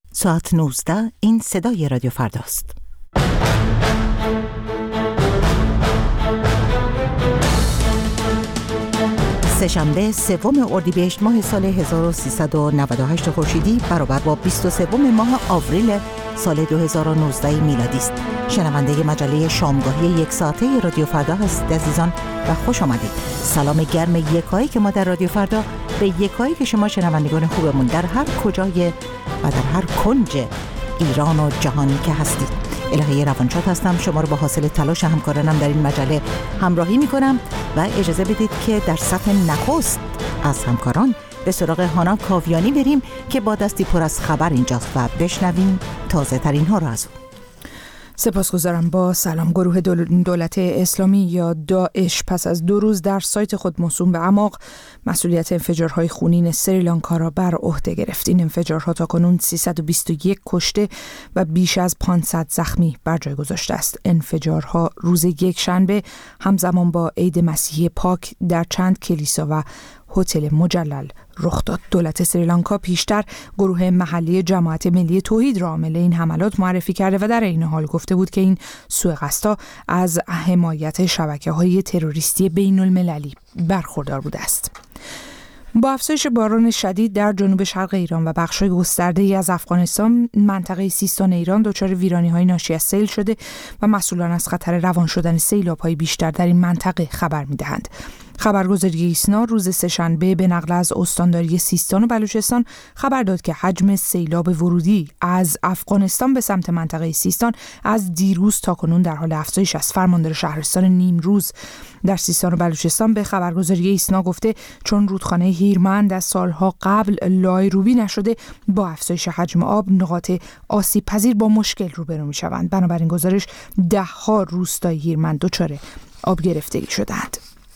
ساعت 19 این صدای رادیو فرداست. سه‌شنبه 3 اردیبهشت ماه سال 1398 خورشیدی برابر با 23 ماه آوریل سال 2019 میلادی است. شنونده مجله شامگاهی یک ساعته رادیو فردا هستید عزیزان و خوش آمدید. سلام گرم یکایی که ما در رادیو فردا به یکایی که شما شنوندگان خوبمون در هر کجای و در هر کنج ایران و جهانی که هستید. الهی روانشاد هستم، شما رو با حاصل تلاش همکارانم در این مجله همراهی میکنم و اجازه بدید که در صف نخست از همکاران به سراغ هانا کاویانی بریم که با دستی پر از خبر اینجاست و بشنویم تازه ترین ها رو از او. سپاسگزارم. با سلام. گروه دولت اسلامی یا داعش پس از 2 روز در سایت خود موسوم به اعماق مسئولیت انفجارهای خونین سریلانکا را بر عهده گرفت. این انفجارها تاکنون 321 کشته و بیش از 500 زخمی بر جای گذاشته است. انفجارها روز یکشنبه همزمان با عید مسیحی پاک در چند کلیسا و هتل مجلل رخ داد. دولت سریلانکا پیشتر گروه محلی جماعت ملی توحید را عامل این حملات معرفی کرده و در این حال گفته بود که این سوء قصدها از حمایت شبکه‌های تروریستی بین‌المللی برخوردار بوده است. با افزایش باران شدید در جنوب شرق ایران و بخش‌های گسترده‌ای از افغانستان، منطقه سیستان ایران دچار ویرانی‌های ناشی از سیل شده و مسئولان از خطر روان شدن سیلاب‌های بیشتر در این منطقه خبر می‌دهند. خبرگزاری ایسنا روز سه‌شنبه به نقل از استانداری سیستان و بلوچستان خبر داد که حجم سیلاب ورودی از افغانستان به سمت منطقه سیستان از دیروز تا کنون در حال افزایش است. فرماندار شهرستان نیمروز در سیستان و بلوچستان به خبرگزاری ایسنا گفته چون رودخانه هیرمند از سالها قبل لایروبی نشده، با افزایش حجم آب نقاط آسیب پذیر با مشکل روبرو می‌شوند. بنابراین گزارش 10 روستای هیرمند دچار آب گرفتگی شدند.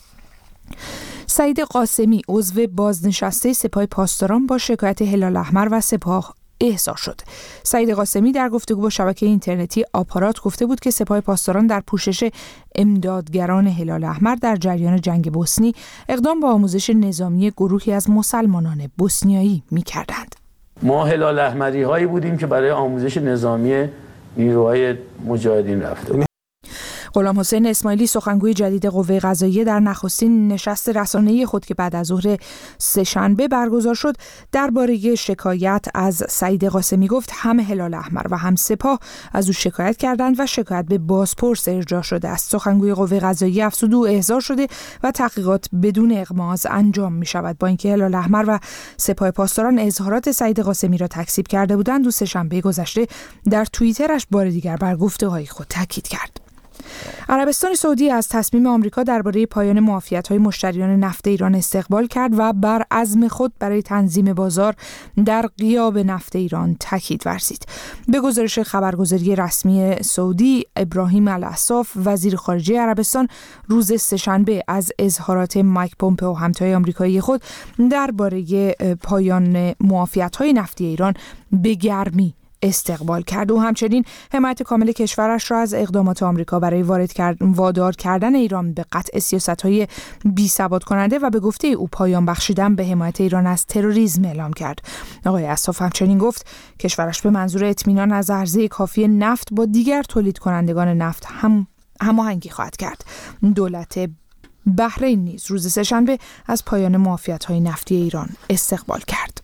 سعید قاسمی عضو بازنشسته سپاه پاسداران با شکایت هلال احمر و سپاه احضار شد. سعید قاسمی در گفتگو با شبکه اینترنتی آپارات گفته بود که سپاه پاسداران در پوشش امدادگران هلال احمر در جریان جنگ بوسنی اقدام به آموزش نظامی گروهی از مسلمانان بوسنیایی می‌کردند. ما هلال احمری هایی بودیم که برای آموزش نظامی نیروهای مجاهدین رفته. غلام حسین اسماعیلی سخنگوی جدید قوه قضاییه در نخستین نشست رسانه‌ای خود که بعد از ظهر سه‌شنبه برگزار شد درباره شکایت از سعید قاسمی گفت هم هلال احمر و هم سپاه از او شکایت کردند و شکایت به بازپرس ارجاع شده است. سخنگوی قوه قضاییه افزود او احضار شده و تحقیقات بدون اغماض انجام می شود. با اینکه هلال احمر و سپاه پاسداران اظهارات سعید قاسمی را تکذیب کرده بودند، او سه‌شنبه گذشته در توییترش بار دیگر بر گفته‌های خود تاکید کرد. عربستان سعودی از تصمیم آمریکا درباره پایان معافیت‌های مشتریان نفت ایران استقبال کرد و بر عزم خود برای تنظیم بازار در غیاب نفت ایران تاکید ورزید. به گزارش خبرگزاری رسمی سعودی، ابراهیم الاصاف وزیر خارجه عربستان روز سه‌شنبه از اظهارات مایک پومپئو همتای آمریکایی خود درباره پایان معافیت‌های نفتی ایران به گرمی استقبال کرد. و همچنین حمایت کامل کشورش را از اقدامات آمریکا برای وادار کردن ایران به قطع سیاست‌های بی‌ثبات کننده و به گفته او پایان بخشیدن به حمایت ایران از تروریسم اعلام کرد. آقای اصاف همچنین گفت کشورش به منظور اطمینان از عرضه کافی نفت با دیگر تولید کنندگان نفت هماهنگی خواهد کرد. دولت بحرین نیز روز سه‌شنبه از پایان معافیت‌های نفتی ایران استقبال کرد.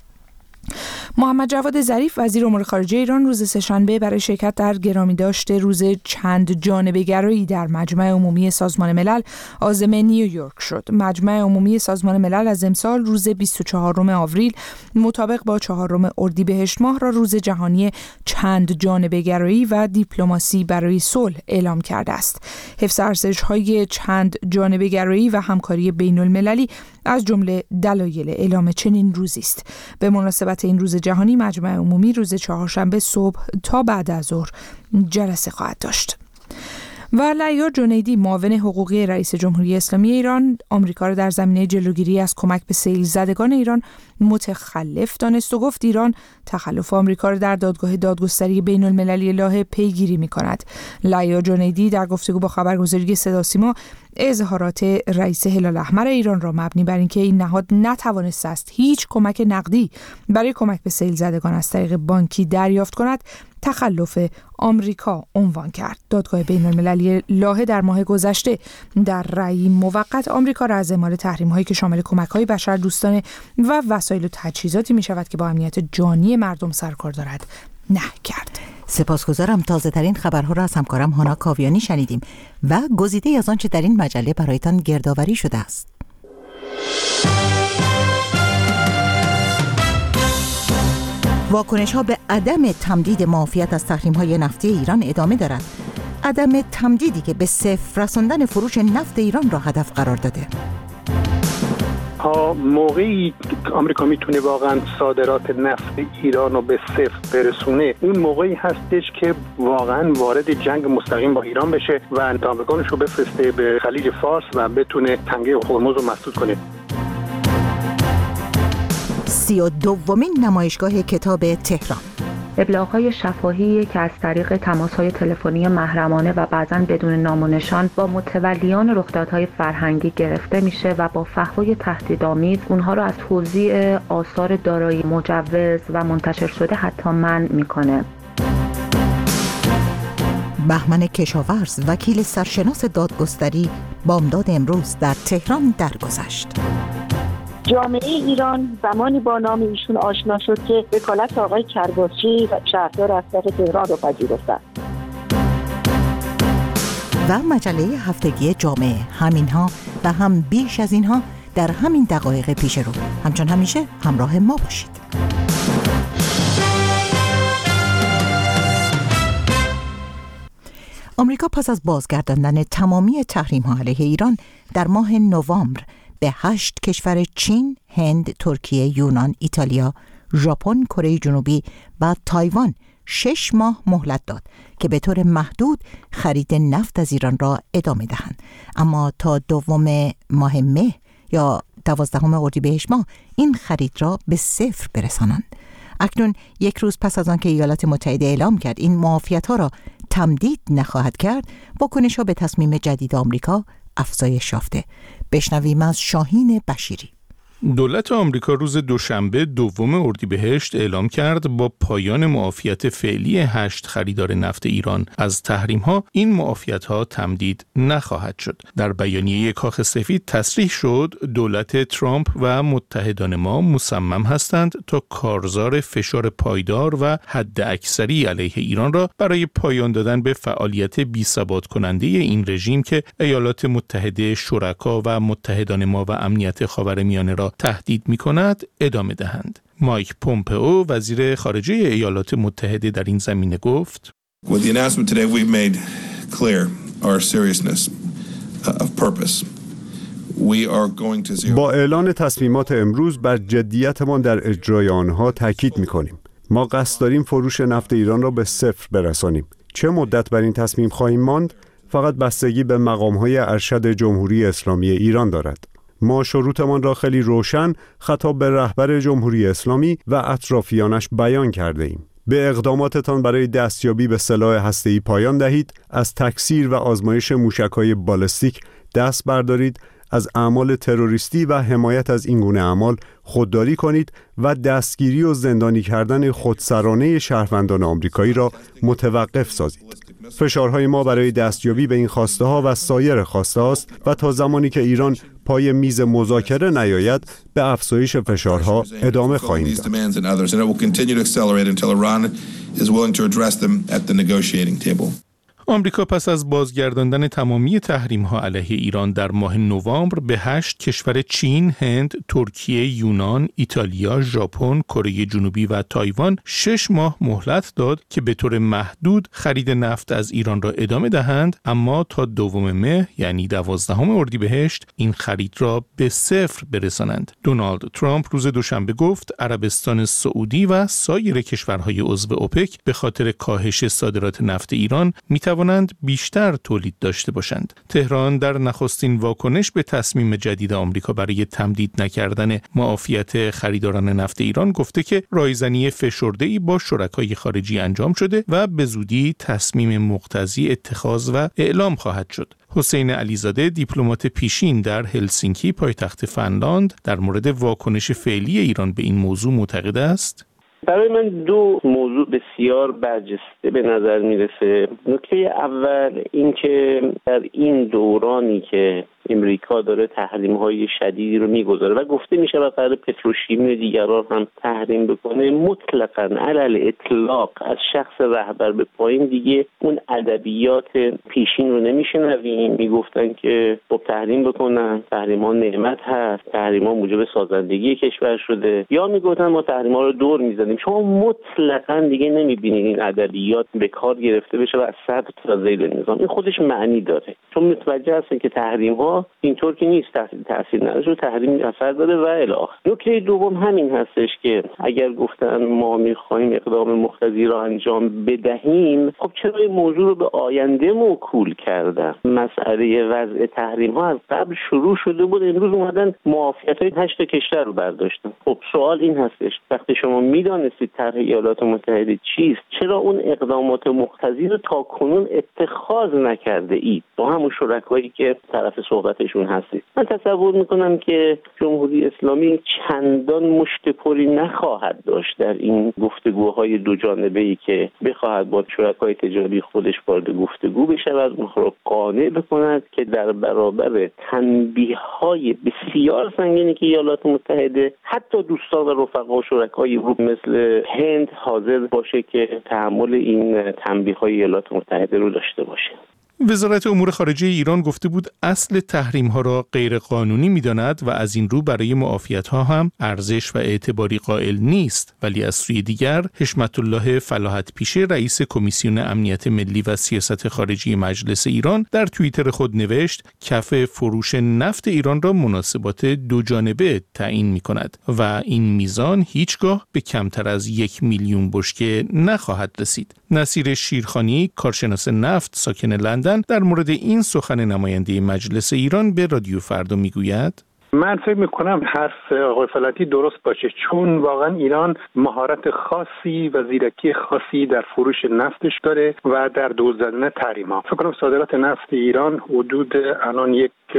محمد جواد ظریف وزیر امور خارجه ایران روز سه‌شنبه برای شرکت در گرامی داشته روز چند جانبه گرایی در مجمع عمومی سازمان ملل عازم نیویورک شد. مجمع عمومی سازمان ملل از امسال روز 24 آوریل مطابق با 4 اردیبهشت ماه را روز جهانی چند جانبه گرایی و دیپلماسی برای صلح اعلام کرده است. حفظ ارزش‌های چند جانبه گرایی و همکاری بین‌المللی از جمله دلایل اعلام چنین روزی است. به مناسبت این روز جهانی مجمع عمومی روز چهارشنبه صبح تا بعد از ظهر جلسه خواهد داشت. و لیا جنیدی معاون حقوقی رئیس جمهوری اسلامی ایران آمریکا را در زمینه جلوگیری از کمک به سیل زدگان ایران متخلف دانست و گفت ایران تخلف آمریکا را در دادگاه دادگستری بین‌المللی لاهه پیگیری می‌کند. لیا جنیدی در گفتگو با خبرگزاری صدا سیما اظهارات رئیس هلال احمر ایران را مبنی بر اینکه این نهاد نتوانسته است هیچ کمک نقدی برای کمک به سیل زدگان از طریق بانکی دریافت کند، تخلف آمریکا عنوان کرد. دادگاه بین‌المللی لاهه در ماه گذشته در رأی موقت آمریکا را از اعمال تحریم‌هایی که شامل کمک‌های بشردوستانه و وسایل و تجهیزاتی می‌شود که با امنیت جانی مردم سرکار دارد نهی کرد. سپاسگزارم. تازه‌ترین خبرها را از همکارم هانا کاویانی شنیدیم و گزیده‌ای از آنچه در این مجله برایتان گردآوری شده است. واکنش‌ها به عدم تمدید معافیت از تحریم‌های نفتی ایران ادامه دارد. عدم تمدیدی که به صفر رساندن فروش نفت ایران را هدف قرار داده. تا موقعی آمریکا میتونه واقعا صادرات نفت ایران رو به صفر برسونه، اون موقعی هستش که واقعا وارد جنگ مستقیم با ایران بشه و دامغانش رو بفرسته به خلیج فارس و بتونه تنگه هرمز رو مسدود کنه. 32مین نمایشگاه کتاب تهران. ابلاغ‌های شفاهی که از طریق تماس‌های تلفنی محرمانه و بعضاً بدون نام و نشان با متولیان رخدادهای فرهنگی گرفته میشه و با فحوای تهدیدآمیز اونها را از توزیع آثار دارای مجوز و منتشر شده حتی منع میکنه. بهمن کشاورز، وکیل سرشناس دادگستری، بامداد امروز در تهران درگذشت. جامعه ایران زمانی با نام ایشون آشنا شد که وکالت آقای کرباسچی شهردار اسقف تهران رو پذیرفتند. و مجله هفتگی جامعه، همینها و هم بیش از اینها در همین دقایق پیش رو. همچون همیشه همراه ما باشید. آمریکا پس از بازگرداندن تمامی تحریم‌ها علیه ایران در ماه نوامبر به 8 کشور چین، هند، ترکیه، یونان، ایتالیا، ژاپن، کره جنوبی و تایوان 6 ماه مهلت داد که به طور محدود خرید نفت از ایران را ادامه دهند، اما تا 2 ماه مه یا 12 اردیبهشت ماه این خرید را به صفر برسانند. اکنون 1 روز پس از آنکه ایالات متحده اعلام کرد این معافیت‌ها را تمدید نخواهد کرد، واکنش‌ها به تصمیم جدید آمریکا افزایش یافته. بشنویم از شاهین بشیری. دولت آمریکا روز دوشنبه 2 اردیبهشت اعلام کرد با پایان معافیت فعلی 8 خریدار نفت ایران از تحریم‌ها، این معافیت‌ها تمدید نخواهد شد. در بیانیه کاخ سفید تصریح شد دولت ترامپ و متحدان ما مصمم هستند تا کارزار فشار پایدار و حداکثری علیه ایران را برای پایان دادن به فعالیت بی‌ثبات کننده این رژیم که ایالات متحده، شرکا و متحدان ما و امنیت خاورمیانه را تهدید می‌کند ادامه دهند. مایک پومپئو، وزیر خارجه ایالات متحده، در این زمینه گفت: With the announcement today we've made clear our seriousness of purpose. We are going to zero. با اعلان تصمیمات امروز بر جدیتمان در اجرای آنها تاکید می‌کنیم. ما قصد داریم فروش نفت ایران را به صفر برسانیم. چه مدت بر این تصمیم خواهیم ماند؟ فقط بستگی به مقام‌های ارشد جمهوری اسلامی ایران دارد. ما شروطمان را خیلی روشن خطاب به رهبر جمهوری اسلامی و اطرافیانش بیان کرده ایم. به اقداماتتان برای دستیابی به سلاح هسته‌ای پایان دهید، از تکثیر و آزمایش موشک‌های بالستیک دست بردارید، از اعمال تروریستی و حمایت از این گونه اعمال خودداری کنید و دستگیری و زندانی کردن خودسرانه شهروندان آمریکایی را متوقف سازید. فشارهای ما برای دستیابی به این خواسته ها و سایر خواسته هاست و تا زمانی که ایران پای میز مذاکره نیاید به افزایش فشارها ادامه خواهیم داد. آمریکا پس از بازگرداندن تمامی تحریم‌ها علیه ایران در ماه نوامبر به 8 کشور چین، هند، ترکیه، یونان، ایتالیا، ژاپن، کره جنوبی و تایوان 6 ماه مهلت داد که به طور محدود خرید نفت از ایران را ادامه دهند، اما تا 2 مه یعنی 12 اردیبهشت این خرید را به صفر برسانند. دونالد ترامپ روز دوشنبه گفت عربستان سعودی و سایر کشورهای عضو اوپک به خاطر کاهش صادرات نفت ایران می‌توانند بیشتر تولید داشته باشند. تهران در نخستین واکنش به تصمیم جدید آمریکا برای تمدید نکردن معافیت خریداران نفت ایران گفته که رایزنی فشرده‌ای با شرکای خارجی انجام شده و به زودی تصمیم مقتضی اتخاذ و اعلام خواهد شد. حسین علیزاده دیپلمات پیشین در هلسینکی پایتخت فنلاند در مورد واکنش فعلی ایران به این موضوع معتقد است. برای من دو موضوع بسیار برجسته به نظر میرسه. نکته اول این که در این دورانی که امریکا داره تحریم‌های شدیدی رو میگذاره و گفته میشه و قرار پتروشیمی و دیگران هم تحریم بکنه، مطلقاً علی اطلاق از شخص رهبر به پایین دیگه اون ادبیات پیشین رو نمیشنویم. میگفتن که خب تحریم بکنن، تحریم‌ها نعمت هست، تحریم‌ها موجب سازندگی کشور شده، یا میگفتن ما تحریم‌ها رو دور میزنیم. شما مطلقاً دیگه نمیبینید این ادبیات به کار گرفته بشه و از سطح تا ذیل نظام. این خودش معنی داره، چون متوجه هستن که تحریم‌ها اینطور که نیست، تاثیر نداره، تحریم اثر داره و الی آخر. نکته دوم همین هستش که اگر گفتن ما می‌خوایم اقدام مقتضی را انجام بدهیم، خب چرا این موضوع رو به آینده موکول کردن؟ مسئله وضع تحریم‌ها از قبل شروع شده بود، امروز اومدن معافیت‌های 8 کشور رو برداشتن. خب سوال این هستش وقتی شما میدانستید طرح ایالات متحده چیست، چرا اون اقدامات مقتضی رو تاکنون اتخاذ نکرده اید با همون شرکایی که طرف صحبتشون هستید؟ من تصور میکنم که جمهوری اسلامی چندان مشت پری نخواهد داشت در این گفتگوهای دو جانبه‌ای که بخواهد با شرکای تجاری خودش وارد گفتگو بشود، اونها رو قانع بکند که در برابر تنبیه‌های بسیار سنگینی که ایالات متحده حتی دوستان و رفقا و شرکای اروپا مثل هند حاضر باشه که تحمل این تنبیه‌های ایالات متحده رو داشته باشه. وزارت امور خارجه ایران گفته بود اصل تحریم‌ها را غیر قانونی می‌داند و از این رو برای معافیت‌ها هم ارزش و اعتباری قائل نیست، ولی از سوی دیگر حشمت الله فلاحت پیشه رئیس کمیسیون امنیت ملی و سیاست خارجی مجلس ایران در توییتر خود نوشت کف فروش نفت ایران را مناسبات دو جانبه تعیین می‌کند و این میزان هیچگاه به کمتر از 1 میلیون بشکه نخواهد رسید. نصیر شیرخانی کارشناس نفت ساکن لندن در مورد این سخن نماینده مجلس ایران به رادیو فردا میگوید من فکر میکنم حرف آقای فلاحتی درست باشه، چون واقعا ایران مهارت خاصی و زیرکی خاصی در فروش نفتش داره و در دور زدن تحریم‌ها. فکر کنم صادرات نفت ایران حدود الان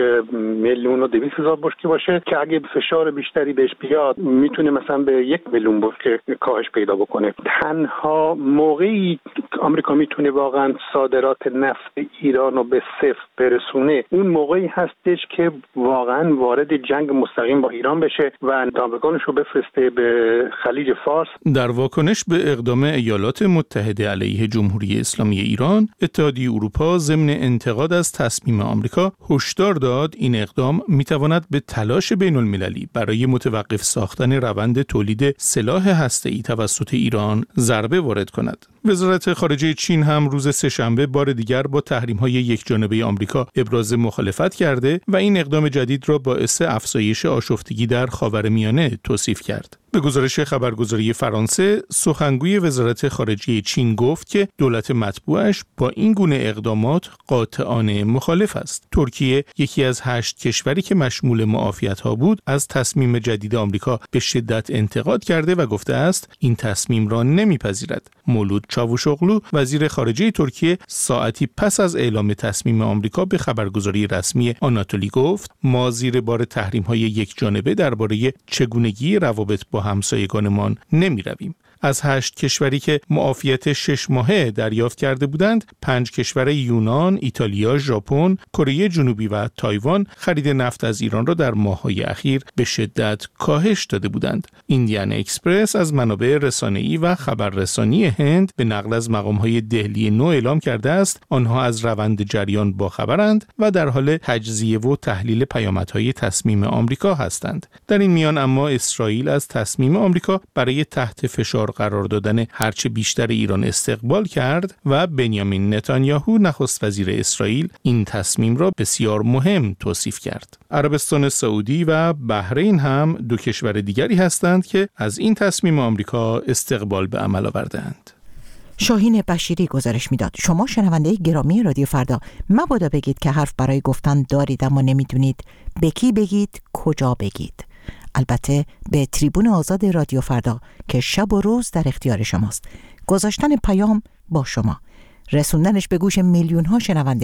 1,200,000 بشکه باشه که اگه فشار بیشتری بهش بیاد میتونه مثلا به 1,000,000 بشکه کاهش پیدا بکنه. تنها موقعی آمریکا میتونه واقعا صادرات نفت ایران رو به صفر برسونه اون موقعی هستش که واقعا وارد جنگ مستقیم با ایران بشه و دامغانش رو بفرسته به خلیج فارس. در واکنش به اقدام ایالات متحده علیه جمهوری اسلامی ایران، اتحادیه اروپا ضمن انتقاد از تصمیم آمریکا هشدار داد این اقدام میتواند به تلاش بین المللی برای متوقف ساختن روند تولید سلاح هسته‌ای توسط ایران ضربه وارد کند. وزارت خارجه چین هم روز سه‌شنبه بار دیگر با تحریم‌های یکجانبه آمریکا ابراز مخالفت کرده و این اقدام جدید را باعث افزایش آشفتگی در خاورمیانه توصیف کرد. به گزارش خبرگزاری فرانسه، سخنگوی وزارت خارجه چین گفت که دولت مطبوعش با این گونه اقدامات قاطعانه مخالف است. ترکیه یکی از 8 کشوری که مشمول معافیت‌ها بود، از تصمیم جدید آمریکا به شدت انتقاد کرده و گفته است این تصمیم را نمیپذیرد. مولود چاوشوغلو وزیر خارجه ترکیه ساعتی پس از اعلام تصمیم آمریکا به خبرگزاری رسمی آناتولی گفت ما زیر بار تحریم‌های یکجانبه درباره چگونگی روابط با همسایگانمان نمی رویم. از 8 کشوری که معافیت 6 ماهه دریافت کرده بودند، 5 کشور یونان، ایتالیا، ژاپن، کره جنوبی و تایوان خرید نفت از ایران را در ماه‌های اخیر به شدت کاهش داده بودند. ایندیان اکسپرس از منابع رسانه‌ای و خبررسانی هند به نقل از مقام‌های دهلی نو اعلام کرده است آنها از روند جریان باخبرند و در حال تجزیه و تحلیل پیامدهای تصمیم آمریکا هستند. در این میان اما اسرائیل از تصمیم آمریکا برای تحت فشار قرار دادن هرچه بیشتر ایران استقبال کرد و بنیامین نتانیاهو نخست وزیر اسرائیل این تصمیم را بسیار مهم توصیف کرد. عربستان سعودی و بحرین هم 2 کشور دیگری هستند که از این تصمیم آمریکا استقبال به عمل آوردند. شاهین بشیری گزارش میداد. شما شنونده گرامی رادیو فردا، مبادا بگید که حرف برای گفتن دارید اما نمیدونید به کی بگید، کجا بگید. البته به تریبون آزاد رادیو فردا که شب و روز در اختیار شماست. گذاشتن پیام با شما، رسوندنش به گوش میلیون ها شنونده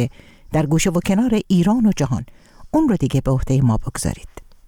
در گوشه و کنار ایران و جهان، اون رو دیگه به عهده ما بگذارید.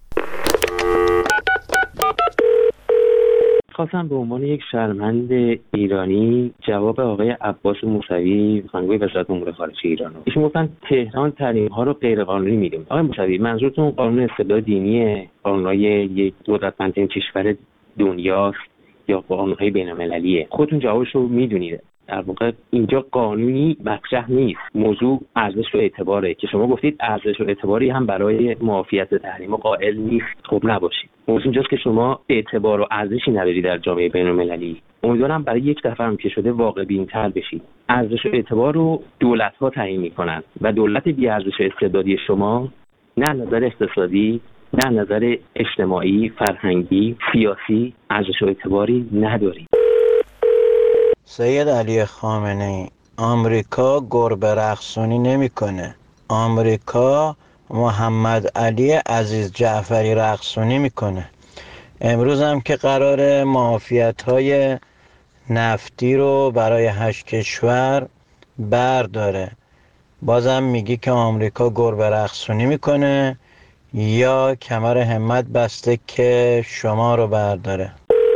خواستم به عنوان یک شهروند ایرانی جواب آقای عباس موسوی سخنگوی وزارت امور خارجه ایران رو. ایشون گفتن تهران تحریم‌ها رو غیرقانونی می‌دونه. آقای موسوی، منظورتون قانون استبداد دینی، قانون‌های یک قدرتمندترین کشور دنیاست یا قانون‌های بین‌المللیه؟ خودتون جوابش رو می‌دونید. در واقع اینجا قانونی مطرح نیست، موضوع ارزش و اعتباره که شما گفتید ارزش و اعتباری هم برای معافیت تحریم قائل نیست. خب نباشید. موضوع اینجاست که شما اعتبار و ارزشی نداری در جامعه بین‌المللی. امیدوارم برای یک دفعه هم که شده واقع بین‌تر بشید. ارزش و اعتبار رو دولت‌ها تعیین می‌کنن و دولت بی‌ارزش و استبدادی شما نه نظر اقتصادی، نه نظر اجتماعی، فرهنگی، سیاسی ارزش و اعتباری نداری. سید علی خامنه‌ای، آمریکا گربه رقصونی نمی‌کنه. آمریکا محمد علی عزیز جعفری رقصونی میکنه. امروز هم که قرار معافیت‌های نفتی رو برای 8 کشور برداره، بازم میگی که آمریکا گربه رقصونی میکنه یا کمر همت بسته که شما رو برداره.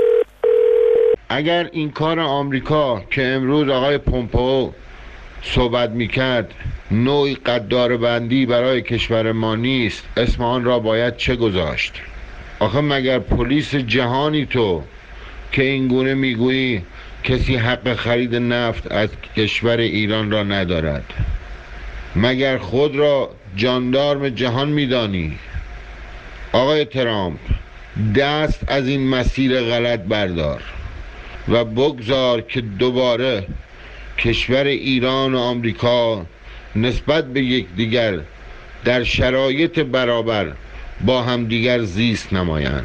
اگر این کار آمریکا که امروز آقای پومپئو صحبت میکرد نوعی قدار بندی برای کشور ما نیست، اسم آن را باید چه گذاشت؟ آخه مگر پلیس جهانی تو که اینگونه میگویی کسی حق خرید نفت از کشور ایران را ندارد؟ مگر خود را جاندارم جهان میدانی؟ آقای ترامپ، دست از این مسیر غلط بردار و بگذار که دوباره کشور ایران و آمریکا نسبت به یکدیگر در شرایط برابر با همدیگر زیست نمایند.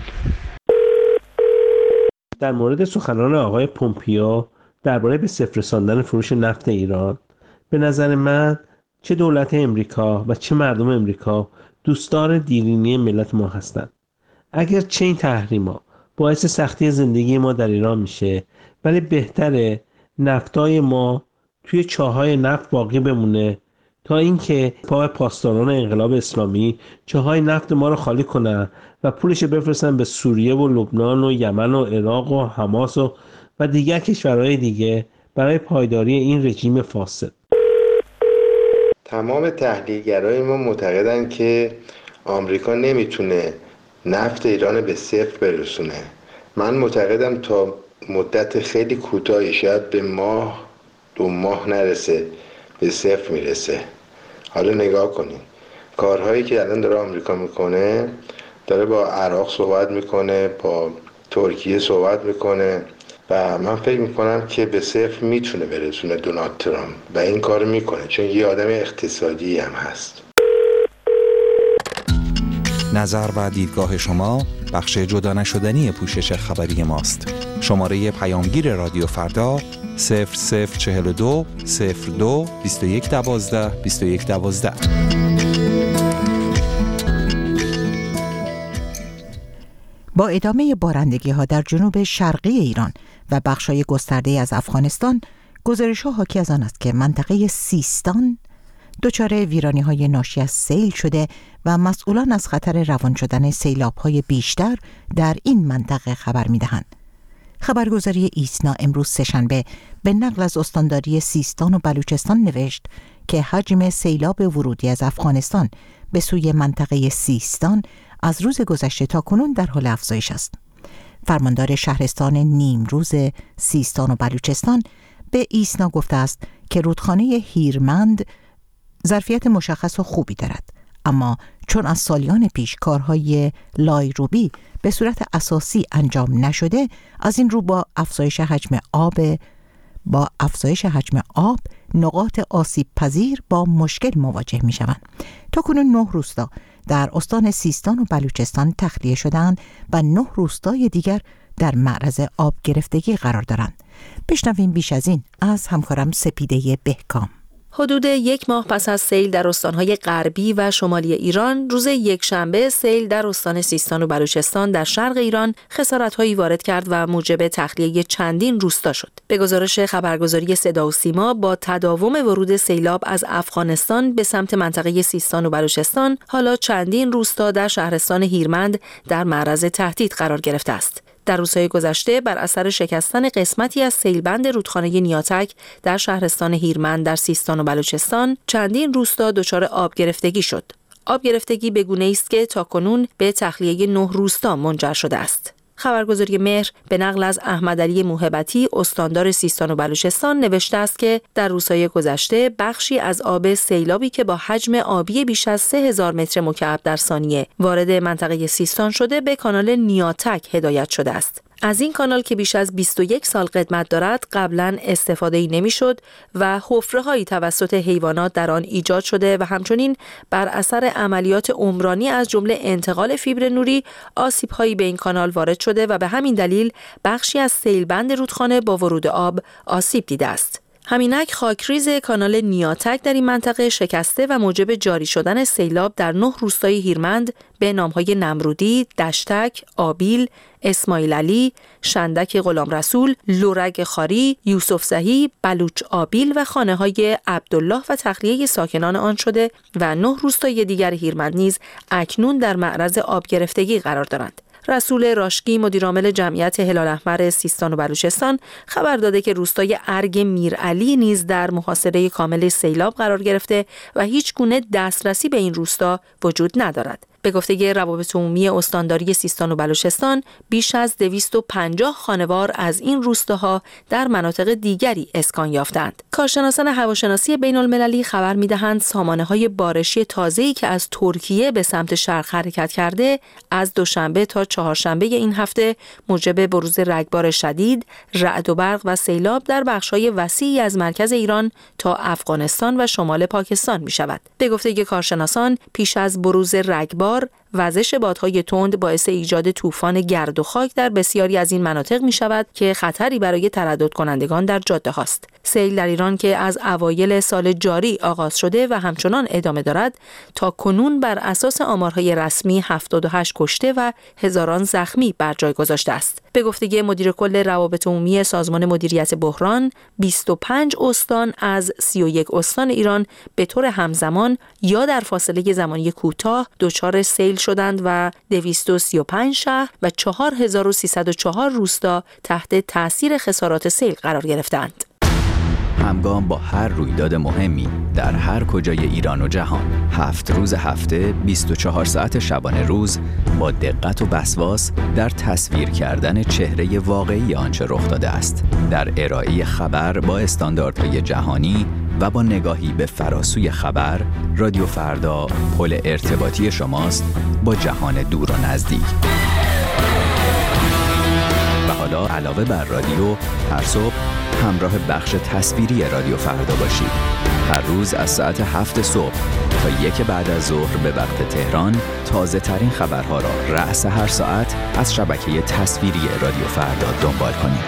در مورد سخنان آقای پومپئو درباره به صفر رساندن فروش نفت ایران، به نظر من چه دولت امریکا و چه مردم امریکا دوستدار دیرینی ملت ما هستند. اگر چه این تحریما باعث سختی زندگی ما در ایران میشه، ولی بهتره نفتای ما توی چاهای نفت باقی بمونه تا اینکه پاسداران انقلاب اسلامی چاهای نفت ما رو خالی کنن و پولش بفرستن به سوریه و لبنان و یمن و عراق و حماس و دیگر کشورهای دیگه برای پایداری این رژیم فاسد. تمام تحلیلگرای ما معتقدن که آمریکا نمیتونه نفت ایران به صفر برسونه. من معتقدم تا مدت خیلی کوتاهی، شاید به ماه 2 ماه نرسه، به صفر میرسه. حالا نگاه کنین کارهایی که الان داره آمریکا میکنه، داره با عراق صحبت میکنه، با ترکیه صحبت میکنه و من فکر میکنم که به صفر میتونه برسونه دونالد ترامپ و این کار میکنه چون یه آدم اقتصادی هم هست. نظر و دیدگاه شما بخش جدا نشدنی پوشش خبری ماست. شماره پیامگیر رادیو فردا 0042 02 21 12 21 12. با ادامه بارندگی ها در جنوب شرقی ایران و بخشای گسترده از افغانستان، گزارش ها حاکی از آن است که منطقه سیستان دچار ویرانی های ناشی از سیل شده و مسئولان از خطر روان شدن سیلاب های بیشتر در این منطقه خبر می دهند. خبرگزاری ایسنا امروز سه‌شنبه به نقل از استانداری سیستان و بلوچستان نوشت که حجم سیلاب ورودی از افغانستان به سوی منطقه سیستان از روز گذشته تا کنون در حال افزایش است. فرماندار شهرستان نیمروز سیستان و بلوچستان به ایسنا گفته است که رودخانه هیرمند ظرفیت مشخص و خوبی دارد، اما چون از سالیان پیش کارهای لایروبی به صورت اساسی انجام نشده، از این رو با افزایش حجم آب نقاط آسیب پذیر با مشکل مواجه می شوند. تا کنون 9 روستا در استان سیستان و بلوچستان تخلیه شدند و 9 روستای دیگر در معرض آب گرفتگی قرار دارند. بشنویم بیش از این از همکارم سپیده بهکام. حدود 1 ماه پس از سیل در استانهای غربی و شمالی ایران، روز یکشنبه سیل در استان سیستان و بلوچستان در شرق ایران خسارت‌هایی وارد کرد و موجب تخلیه چندین روستا شد. به گزارش خبرگزاری صدا و سیما، با تداوم ورود سیلاب از افغانستان به سمت منطقه سیستان و بلوچستان، حالا چندین روستا در شهرستان هیرمند در معرض تهدید قرار گرفته است. در روزهای گذشته بر اثر شکستن قسمتی از سیلبند رودخانه نیاتک در شهرستان هیرمند در سیستان و بلوچستان، چندین روستا دچار آب گرفتگی شد. آب گرفتگی به گونه‌ای است که تاکنون به تخلیه 9 روستا منجر شده است. خبرگزاری مهر به نقل از احمدعلی موهبتی، استاندار سیستان و بلوچستان، نوشته است که در روزهای گذشته بخشی از آب سیلابی که با حجم آبی بیش از 3000 متر مکعب در ثانیه وارد منطقه سیستان شده، به کانال نیاتک هدایت شده است. از این کانال که بیش از 21 سال قدمت دارد، قبلا استفاده‌ای نمی‌شد و حفره‌هایی توسط حیوانات در آن ایجاد شده و همچنین بر اثر عملیات عمرانی از جمله انتقال فیبر نوری، آسیب‌هایی به این کانال وارد شده و به همین دلیل بخشی از سیلبند رودخانه با ورود آب آسیب دیده است. همینک خاکریز کانال نیاتک در این منطقه شکسته و موجب جاری شدن سیلاب در 9 روستای هیرمند به نام‌های نمرودی، دشتک، آبیل، اسماعیل علی، شندک غلام رسول، لورگ خاری، یوسف زهی، بلوچ آبیل و خانه‌های عبدالله و تخلیه ساکنان آن شده و 9 روستای دیگر هیرمند نیز اکنون در معرض آب گرفتگی قرار دارند. رسول راشکی، مدیرعامل جمعیت هلال احمر سیستان و بلوچستان، خبر داده که روستای ارگ میرعلی نیز در محاصره کامل سیلاب قرار گرفته و هیچ گونه دسترسی به این روستا وجود ندارد. به گفته روابط عمومی استانداری سیستان و بلوچستان، بیش از 250 خانوار از این روستاها در مناطق دیگری اسکان یافتند. کارشناسان هواشناسی بین‌المللی خبر می‌دهند سامانه‌های بارشی تازه‌ای که از ترکیه به سمت شرق حرکت کرده، از دوشنبه تا چهارشنبه این هفته موجب بروز رگبار شدید، رعد و برق و سیلاب در بخش‌های وسیعی از مرکز ایران تا افغانستان و شمال پاکستان می‌شود. به گفته کارشناسان، پیش از بروز رگبار، وزش بادهای تند باعث ایجاد طوفان گرد و خاک در بسیاری از این مناطق می شود که خطری برای تردد کنندگان در جاده هاست. سیل در ایران که از اوایل سال جاری آغاز شده و همچنان ادامه دارد، تا کنون بر اساس آمارهای رسمی 78 کشته و هزاران زخمی بر جای گذاشته است. به گفته مدیر کل روابط عمومی سازمان مدیریت بحران، 25 استان از 31 استان ایران به طور همزمان یا در فاصله زمانی کوتاه دچار سیل شدند و 235 شهر و 4304 روستا تحت تأثیر خسارات سیل قرار گرفتند. همگام با هر رویداد مهمی در هر کجای ایران و جهان، 7 روز هفته، 24 ساعت شبانه روز، با دقت و وسواس در تصویر کردن چهره واقعی آنچه رخ داده است، در ارائه خبر با استانداردهای جهانی و با نگاهی به فراسوی خبر، رادیو فردا پل ارتباطی شماست با جهان دور و نزدیک. و حالا علاوه بر رادیو، هر صبح همراه بخش تصویری رادیو فردا باشید. هر روز از ساعت 7 صبح تا 1 بعد از ظهر به وقت تهران، تازه ترین خبرها را رأس هر ساعت از شبکه تصویری رادیو فردا دنبال کنید.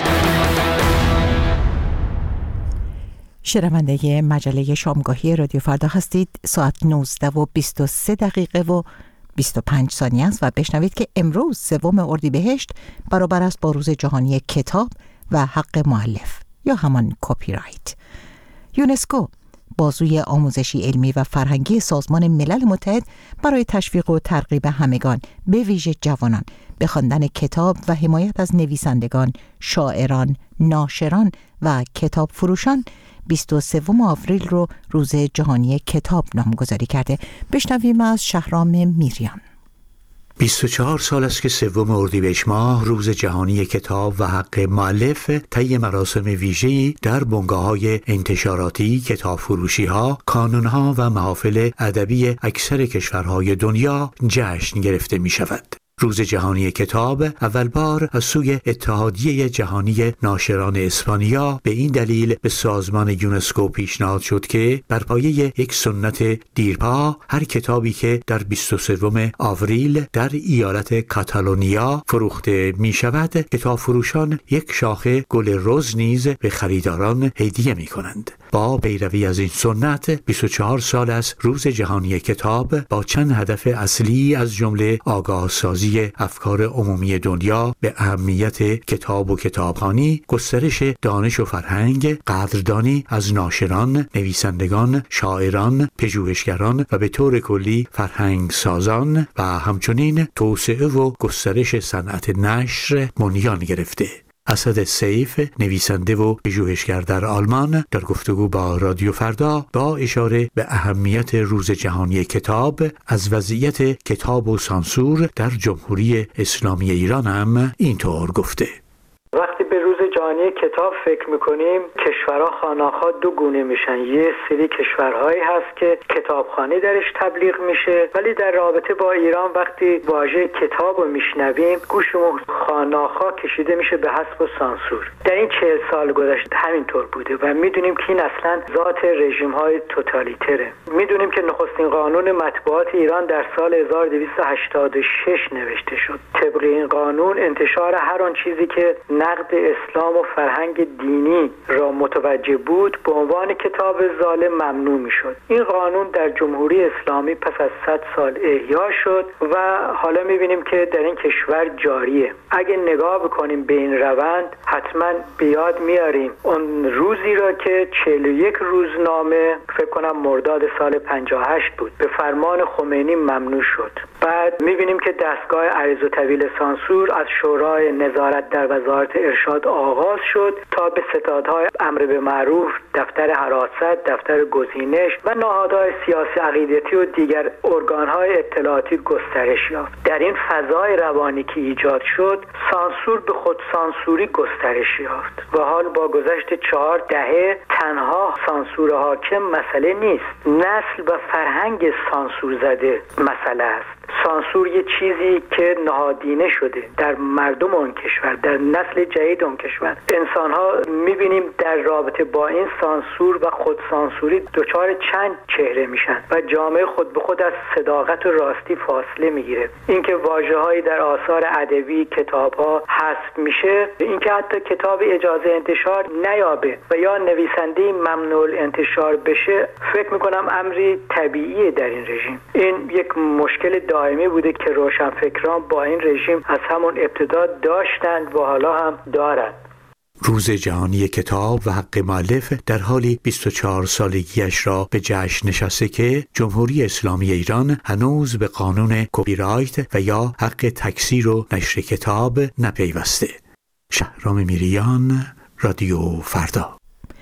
شنونده مجله شامگاهی رادیو فردا هستید. ساعت 19:23 و 25 ثانیه است و بشنوید که امروز 3 اردیبهشت برابر است با روز جهانی کتاب و حق مؤلف یا همان کپی رایت. یونسکو، بازوی آموزشی علمی و فرهنگی سازمان ملل متحد، برای تشویق و ترغیب همگان، به ویژه جوانان، به خواندن کتاب و حمایت از نویسندگان، شاعران، ناشران و کتاب فروشان، 23 آوریل رو روز جهانی کتاب نامگذاری کرده. بشنویم از شهرام میریان. 24 سال است که 3 اردیبهشت ماه روز جهانی کتاب و حق مؤلف طی مراسم ویژه‌ای در بنگاه‌های انتشاراتی، کتاب فروشی‌ها، کانون‌ها و محافل ادبی اکثر کشورهای دنیا جشن گرفته می‌شود. روز جهانی کتاب اول بار از سوی اتحادیه جهانی ناشران اسپانیا به این دلیل به سازمان یونسکو پیشنهاد شد که بر پایه یک سنت دیرپا، هر کتابی که در 23 آوریل در ایالت کاتالونیا فروخته می شود، کتاب فروشان یک شاخه گل رز نیز به خریداران هدیه می کنند. با پیروی از این سنت 24 سال از روز جهانی کتاب با چند هدف اصلی از جمله آگاه سازی افکار عمومی دنیا به اهمیت کتاب و کتابخوانی، گسترش دانش و فرهنگ، قدردانی از ناشران، نویسندگان، شاعران، پژوهشگران و به طور کلی فرهنگ سازان و همچنین توسعه و گسترش صنعت نشر بنیان گرفته. اسد سیف، نویسنده و پژوهشگر در آلمان، در گفتگو با رادیو فردا با اشاره به اهمیت روز جهانی کتاب از وضعیت کتاب و سانسور در جمهوری اسلامی ایران هم اینطور گفته: وقتی به روز جهانی کتاب فکر میکنیم، کشورها خانه‌ها دو گونه میشن. یه سری کشورهایی هست که کتابخوانی درش تبلیغ میشه، ولی در رابطه با ایران وقتی واژه کتاب رو میشنویم گوشمون خانه‌ها کشیده میشه به حسب و سانسور. در این 40 سال گذشته همینطور بوده و میدونیم که این اصلا ذات رژیم‌های توتالیتره. میدونیم که نخستین قانون مطبوعات ایران در سال 1286 نوشته شد. طبق این قانون انتشار هر آن چیزی که نقد اسلام و فرهنگ دینی را متوجه بود به عنوان کتاب ظالم ممنوع میشد. این قانون در جمهوری اسلامی پس از 100 سال احیا شد و حالا میبینیم که در این کشور جاریه. اگه نگاه بکنیم به این روند حتما به یاد میاریم اون روزی را که 41 روزنامه، فکر کنم مرداد سال 58 بود، به فرمان خمینی ممنوع شد. بعد میبینیم که دستگاه عریض و طویل سانسور از شورای نظارت در وزارت ارشاد آغاز شد تا به ستادهای امر به معروف، دفتر حراست، دفتر گزینش و نهادهای سیاسی عقیدتی و دیگر ارگانهای اطلاعاتی گسترش یافت. در این فضای روانی که ایجاد شد، سانسور به خود سانسوری گسترش یافت و حال با گذشت 4 دهه تنها سانسور حاکم مسئله نیست، نسل و فرهنگ سانسور زده مسئله است. سانسور یه چیزی که نهادینه شده در مردم اون کشور، در نسل جدید اون کشور. انسان‌ها می‌بینیم در رابطه با این سانسور و خودسانسوری دچار چند چهره میشن و جامعه خود به خود از صداقت و راستی فاصله میگیره. اینکه واژه‌هایی در آثار ادبی، کتاب‌ها حذف میشه، اینکه حتی کتاب اجازه انتشار نیابه و یا نویسنده ممنوع انتشار بشه، فکر می‌کنم امری طبیعیه در این رژیم. این یک مشکل دائمی بوده که روشنفکران با این رژیم از همون ابتدا داشتند و حالا هم دارند. روز جهانی کتاب و حق مؤلف در حالی 24 سالگیش را به جشن نشسته که جمهوری اسلامی ایران هنوز به قانون کپی رایت و یا حق تکثیر و نشر کتاب نپیوسته. شهرام میریان، رادیو فردا.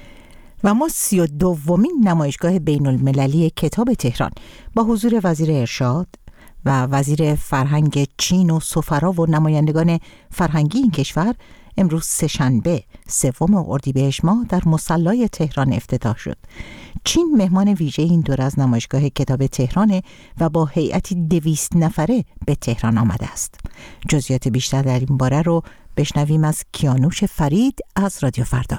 و ما 32مین نمایشگاه بین المللی کتاب تهران با حضور وزیر ارشاد و وزیر فرهنگ چین و سفرا و نمایندگان فرهنگی این کشور امروز سه‌شنبه 3 اردیبهشت ماه در مصلی تهران افتتاح شد. چین مهمان ویژه این دور از نمایشگاه کتاب تهران و با هیئتی 200 نفره به تهران آمده است. جزئیات بیشتر در این باره رو بشنویم از کیانوش فرید از رادیو فردا.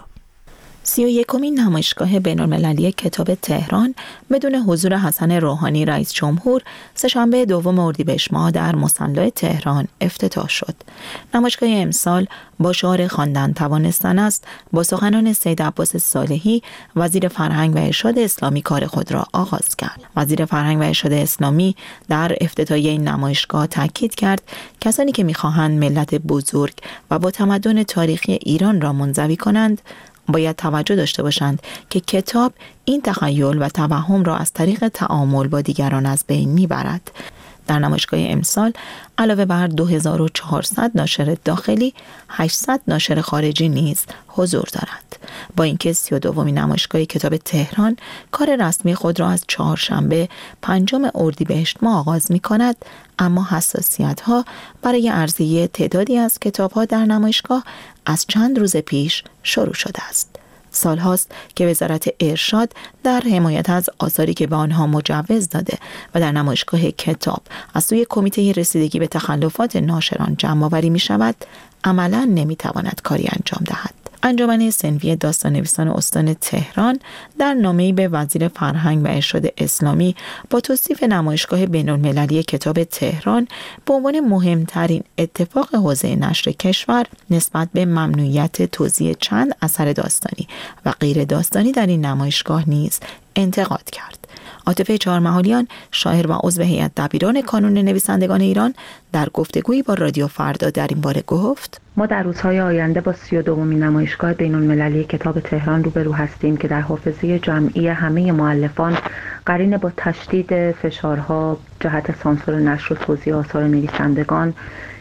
31مین نمایشگاه بین‌المللی کتاب تهران بدون حضور حسن روحانی رئیس جمهور سه‌شنبه 2 اردیبهشت ماه در مصلی تهران افتتاح شد. نمایشگاه امسال با شعار خواندن توانستن است با سخنان سید عباس صالحی وزیر فرهنگ و ارشاد اسلامی کار خود را آغاز کرد. وزیر فرهنگ و ارشاد اسلامی در افتتاحیه این نمایشگاه تاکید کرد کسانی که می‌خواهند ملت بزرگ و با تمدن تاریخی ایران را منزوی کنند باید توجه داشته باشند که کتاب این تخیل و توهم را از طریق تعامل با دیگران از بین میبرد. در نمایشگاه امسال علاوه بر 2400 ناشر داخلی، 800 ناشر خارجی نیز حضور دارند. با اینکه 32مین نمایشگاه کتاب تهران کار رسمی خود را از چهارشنبه 5 اردیبهشت ماه آغاز می‌کند، اما حساسیت‌ها برای عرضه تعدادی از کتاب‌ها در نمایشگاه از چند روز پیش شروع شده است. سال هاست که وزارت ارشاد در حمایت از آثاری که به آنها مجوز داده و در نمایشگاه کتاب از سوی کمیته رسیدگی به تخلفات ناشران جمع آوری می شود، عملاً نمی تواند کاری انجام دهد. انجمن صنفی داستان‌نویسان استان تهران در نامه‌ای به وزیر فرهنگ و ارشاد اسلامی با توصیف نمایشگاه بین‌المللی کتاب تهران به عنوان مهمترین اتفاق حوزه نشر کشور نسبت به ممنوعیت توزیع چند اثر داستانی و غیر داستانی در این نمایشگاه نیز انتقاد کرد. عاطفه چهارمحالیان، شاعر و عضو هیئت دبیران کانون نویسندگان ایران، در گفتگویی با رادیو فردا در این باره گفت: ما در روزهای آینده با 32مین نمایشگاه بین‌المللی کتاب تهران روبرو هستیم که در حافظه جمعی همه مؤلفان قرین با تشدید فشارها جهت سانسور نشر و توزیع آثار نویسندگان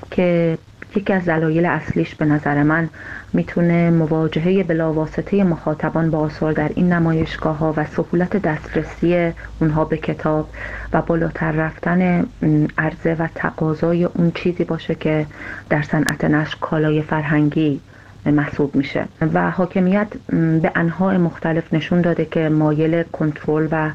که یکی از دلایل اصلیش به نظر من میتونه مواجهه بلاواسطه مخاطبان با آثار در این نمایشگاه‌ها و سهولت دسترسی اونها به کتاب و بالاتر رفتن عرضه و تقاضای اون چیزی باشه که در صنعت نشر کالای فرهنگی محسوب میشه و حاکمیت به انواع مختلف نشون داده که مایل کنترل و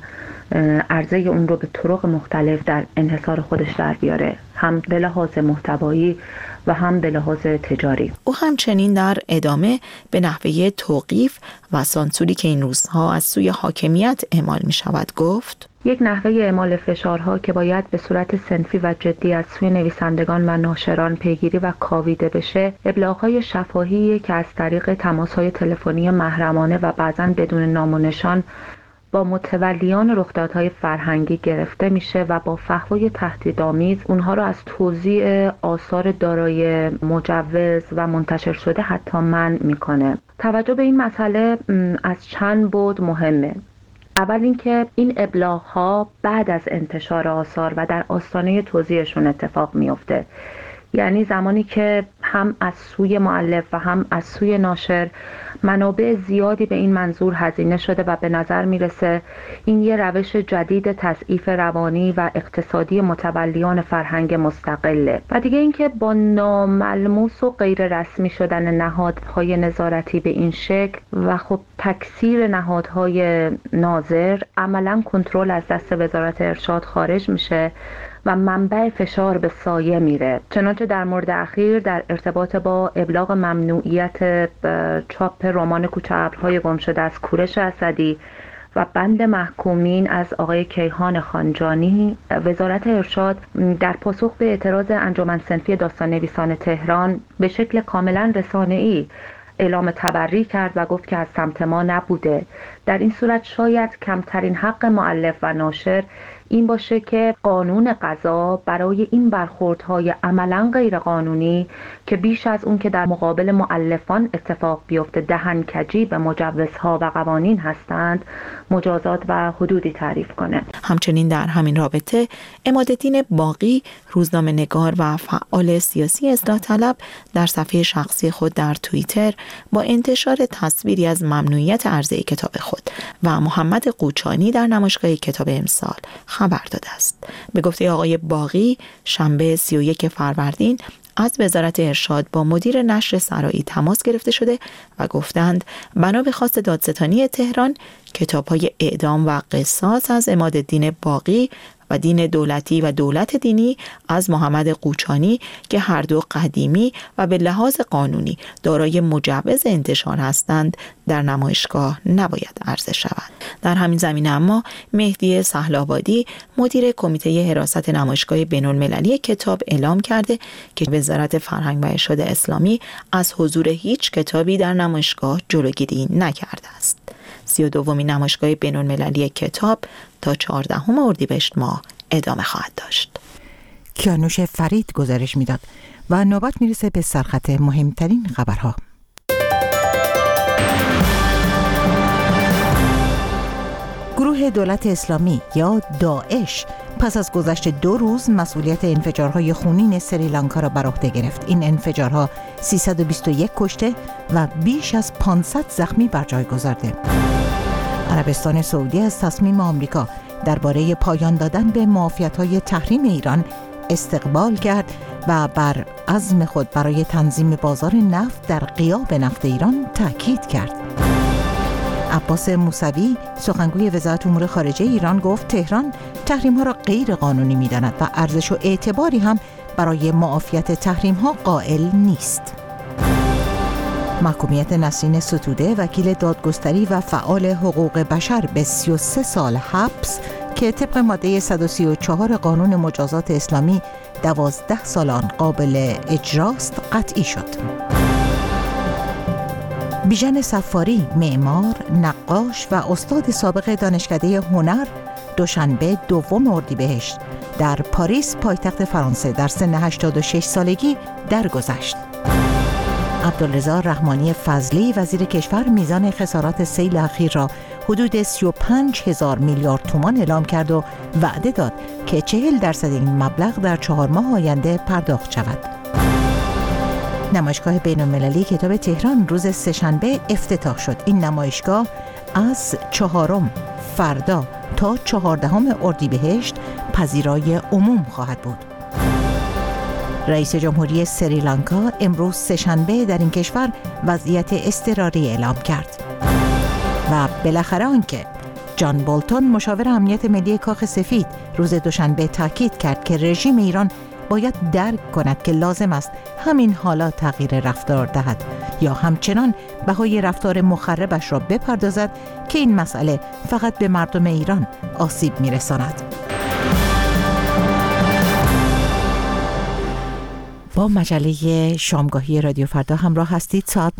عرضه اون رو به طرق مختلف در انحصار خودش در بیاره، هم به لحاظ محتوایی و هم به لحاظ تجاری. او همچنین در ادامه به نحوه توقیف و سانسوری که این روزها از سوی حاکمیت اعمال می شود گفت: یک نحوه اعمال فشارها که باید به صورت صنفی و جدی از سوی نویسندگان و ناشران پیگیری و کاویده بشه، ابلاغ‌های شفاهی که از طریق تماس‌های تلفنی محرمانه و بعضاً بدون نام و نشان با متولیان رخدادهای فرهنگی گرفته میشه و با فحوای تهدیدآمیز اونها رو از توزیع آثار دارای مجوز و منتشر شده حتی منع میکنه. توجه به این مسئله از چند بعد مهمه. اول اینکه این ابلاغ‌ها بعد از انتشار آثار و در آستانه توزیعشون اتفاق میفته، یعنی زمانی که هم از سوی مؤلف و هم از سوی ناشر منابع زیادی به این منظور هزینه شده و به نظر میرسه این یه روش جدید تضعیف روانی و اقتصادی متولیان فرهنگ مستقله. و دیگه اینکه با ناملموس و غیر رسمی شدن نهادهای نظارتی به این شکل و خب تکثیر نهادهای ناظر، عملاً کنترل از دست وزارت ارشاد خارج میشه و منبع فشار به سایه میره. چنانچه در مورد اخیر در ارتباط با ابلاغ ممنوعیت چاپ رمان کوچه ابرهای گم شده از کوروش اسدی و بند محکومین از آقای کیهان خانجانی، وزارت ارشاد در پاسخ به اعتراض انجمن صنفی داستان‌نویسان تهران به شکل کاملا رسانه‌ای اعلام تبری کرد و گفت که از سمت ما نبوده. در این صورت شاید کمترین حق مؤلف و ناشر این باشه که قانون قضا برای این برخوردهای عملاً غیر قانونی که بیش از اون که در مقابل مؤلفان اتفاق بیفته دهنکجی به مجوزها و قوانین هستند، مجازات و حدودی تعریف کنه. همچنین در همین رابطه عمادالدین باقی، روزنامه‌نگار و فعال سیاسی اصلاح طلب، در صفحه شخصی خود در توییتر با انتشار تصویری از ممنوعیت عرضه کتاب خود و محمد قوچانی در نمایشگاه کتاب امسال خبر داده است. به گفته آقای باقی، شنبه 31 فروردین از وزارت ارشاد با مدیر نشر سرایی تماس گرفته شده و گفتند بنا به خواست دادستانی تهران کتاب‌های اعدام و قصاص از عمادالدین باقی و دین دولتی و دولت دینی از محمد قوچانی که هر دو قدیمی و به لحاظ قانونی دارای مجوز انتشار هستند در نمایشگاه نباید عرضه شوند. در همین زمینه اما مهدی سهل‌آبادی، مدیر کمیته حراست نمایشگاه بین‌المللی کتاب، اعلام کرده که وزارت فرهنگ و ارشاد اسلامی از حضور هیچ کتابی در نمایشگاه جلوگیری نکرده است. 32مین نمایشگاه بین‌المللی کتاب تا 14 اردیبهشت ماه ادامه خواهد داشت. کیانوش فرید گزارش میداد و نوبت میرسه به سرخط مهمترین خبرها. گروه دولت اسلامی یا داعش پس از گذشت 2 روز مسئولیت انفجارهای خونین سریلانکا را بر عهده گرفت. این انفجارها 321 کشته و بیش از 500 زخمی بر جای گذارده. عربستان سعودی از تصمیم آمریکا درباره پایان دادن به معافیت‌های تحریم ایران استقبال کرد و بر عزم خود برای تنظیم بازار نفت در غیاب نفت ایران تاکید کرد. عباس موسوی، سخنگوی وزارت امور خارجه ایران، گفت تهران تحریم‌ها را غیر قانونی می‌داند و ارزش و اعتباری هم برای معافیت تحریم‌ها قائل نیست. محکومیت نسرین ستوده وکیل دادگستری و فعال حقوق بشر به 33 سال حبس که طبق ماده 134 قانون مجازات اسلامی 12 سال آن قابل اجراست قطعی شد. بیژن صفاری، معمار، نقاش و استاد سابق دانشکده هنر، دوشنبه 2 اردیبهشت در پاریس پایتخت فرانسه در سن 86 سالگی درگذشت. عبدالرضا رحمانی فضلی وزیر کشور میزان خسارات سیل اخیر را حدود 35,000 میلیارد تومان اعلام کرد و وعده داد که 40% این مبلغ در 4 ماه آینده پرداخت شود. نمایشگاه بین‌المللی کتاب تهران روز سه‌شنبه افتتاح شد. این نمایشگاه از 4 فردا تا 14 اردیبهشت پذیرای عموم خواهد بود. رئیس جمهوری سریلانکا امروز سه‌شنبه در این کشور وضعیت اضطراری اعلام کرد. و بالاخره آنکه جان بولتون مشاور امنیت ملی کاخ سفید روز دوشنبه تاکید کرد که رژیم ایران باید درک کند که لازم است همین حالا تغییر رفتار دهد یا همچنان بهای رفتار مخربش را بپردازد که این مسئله فقط به مردم ایران آسیب می‌رساند. با مجله شامگاهی رادیو فردا همراه هستید. ساعت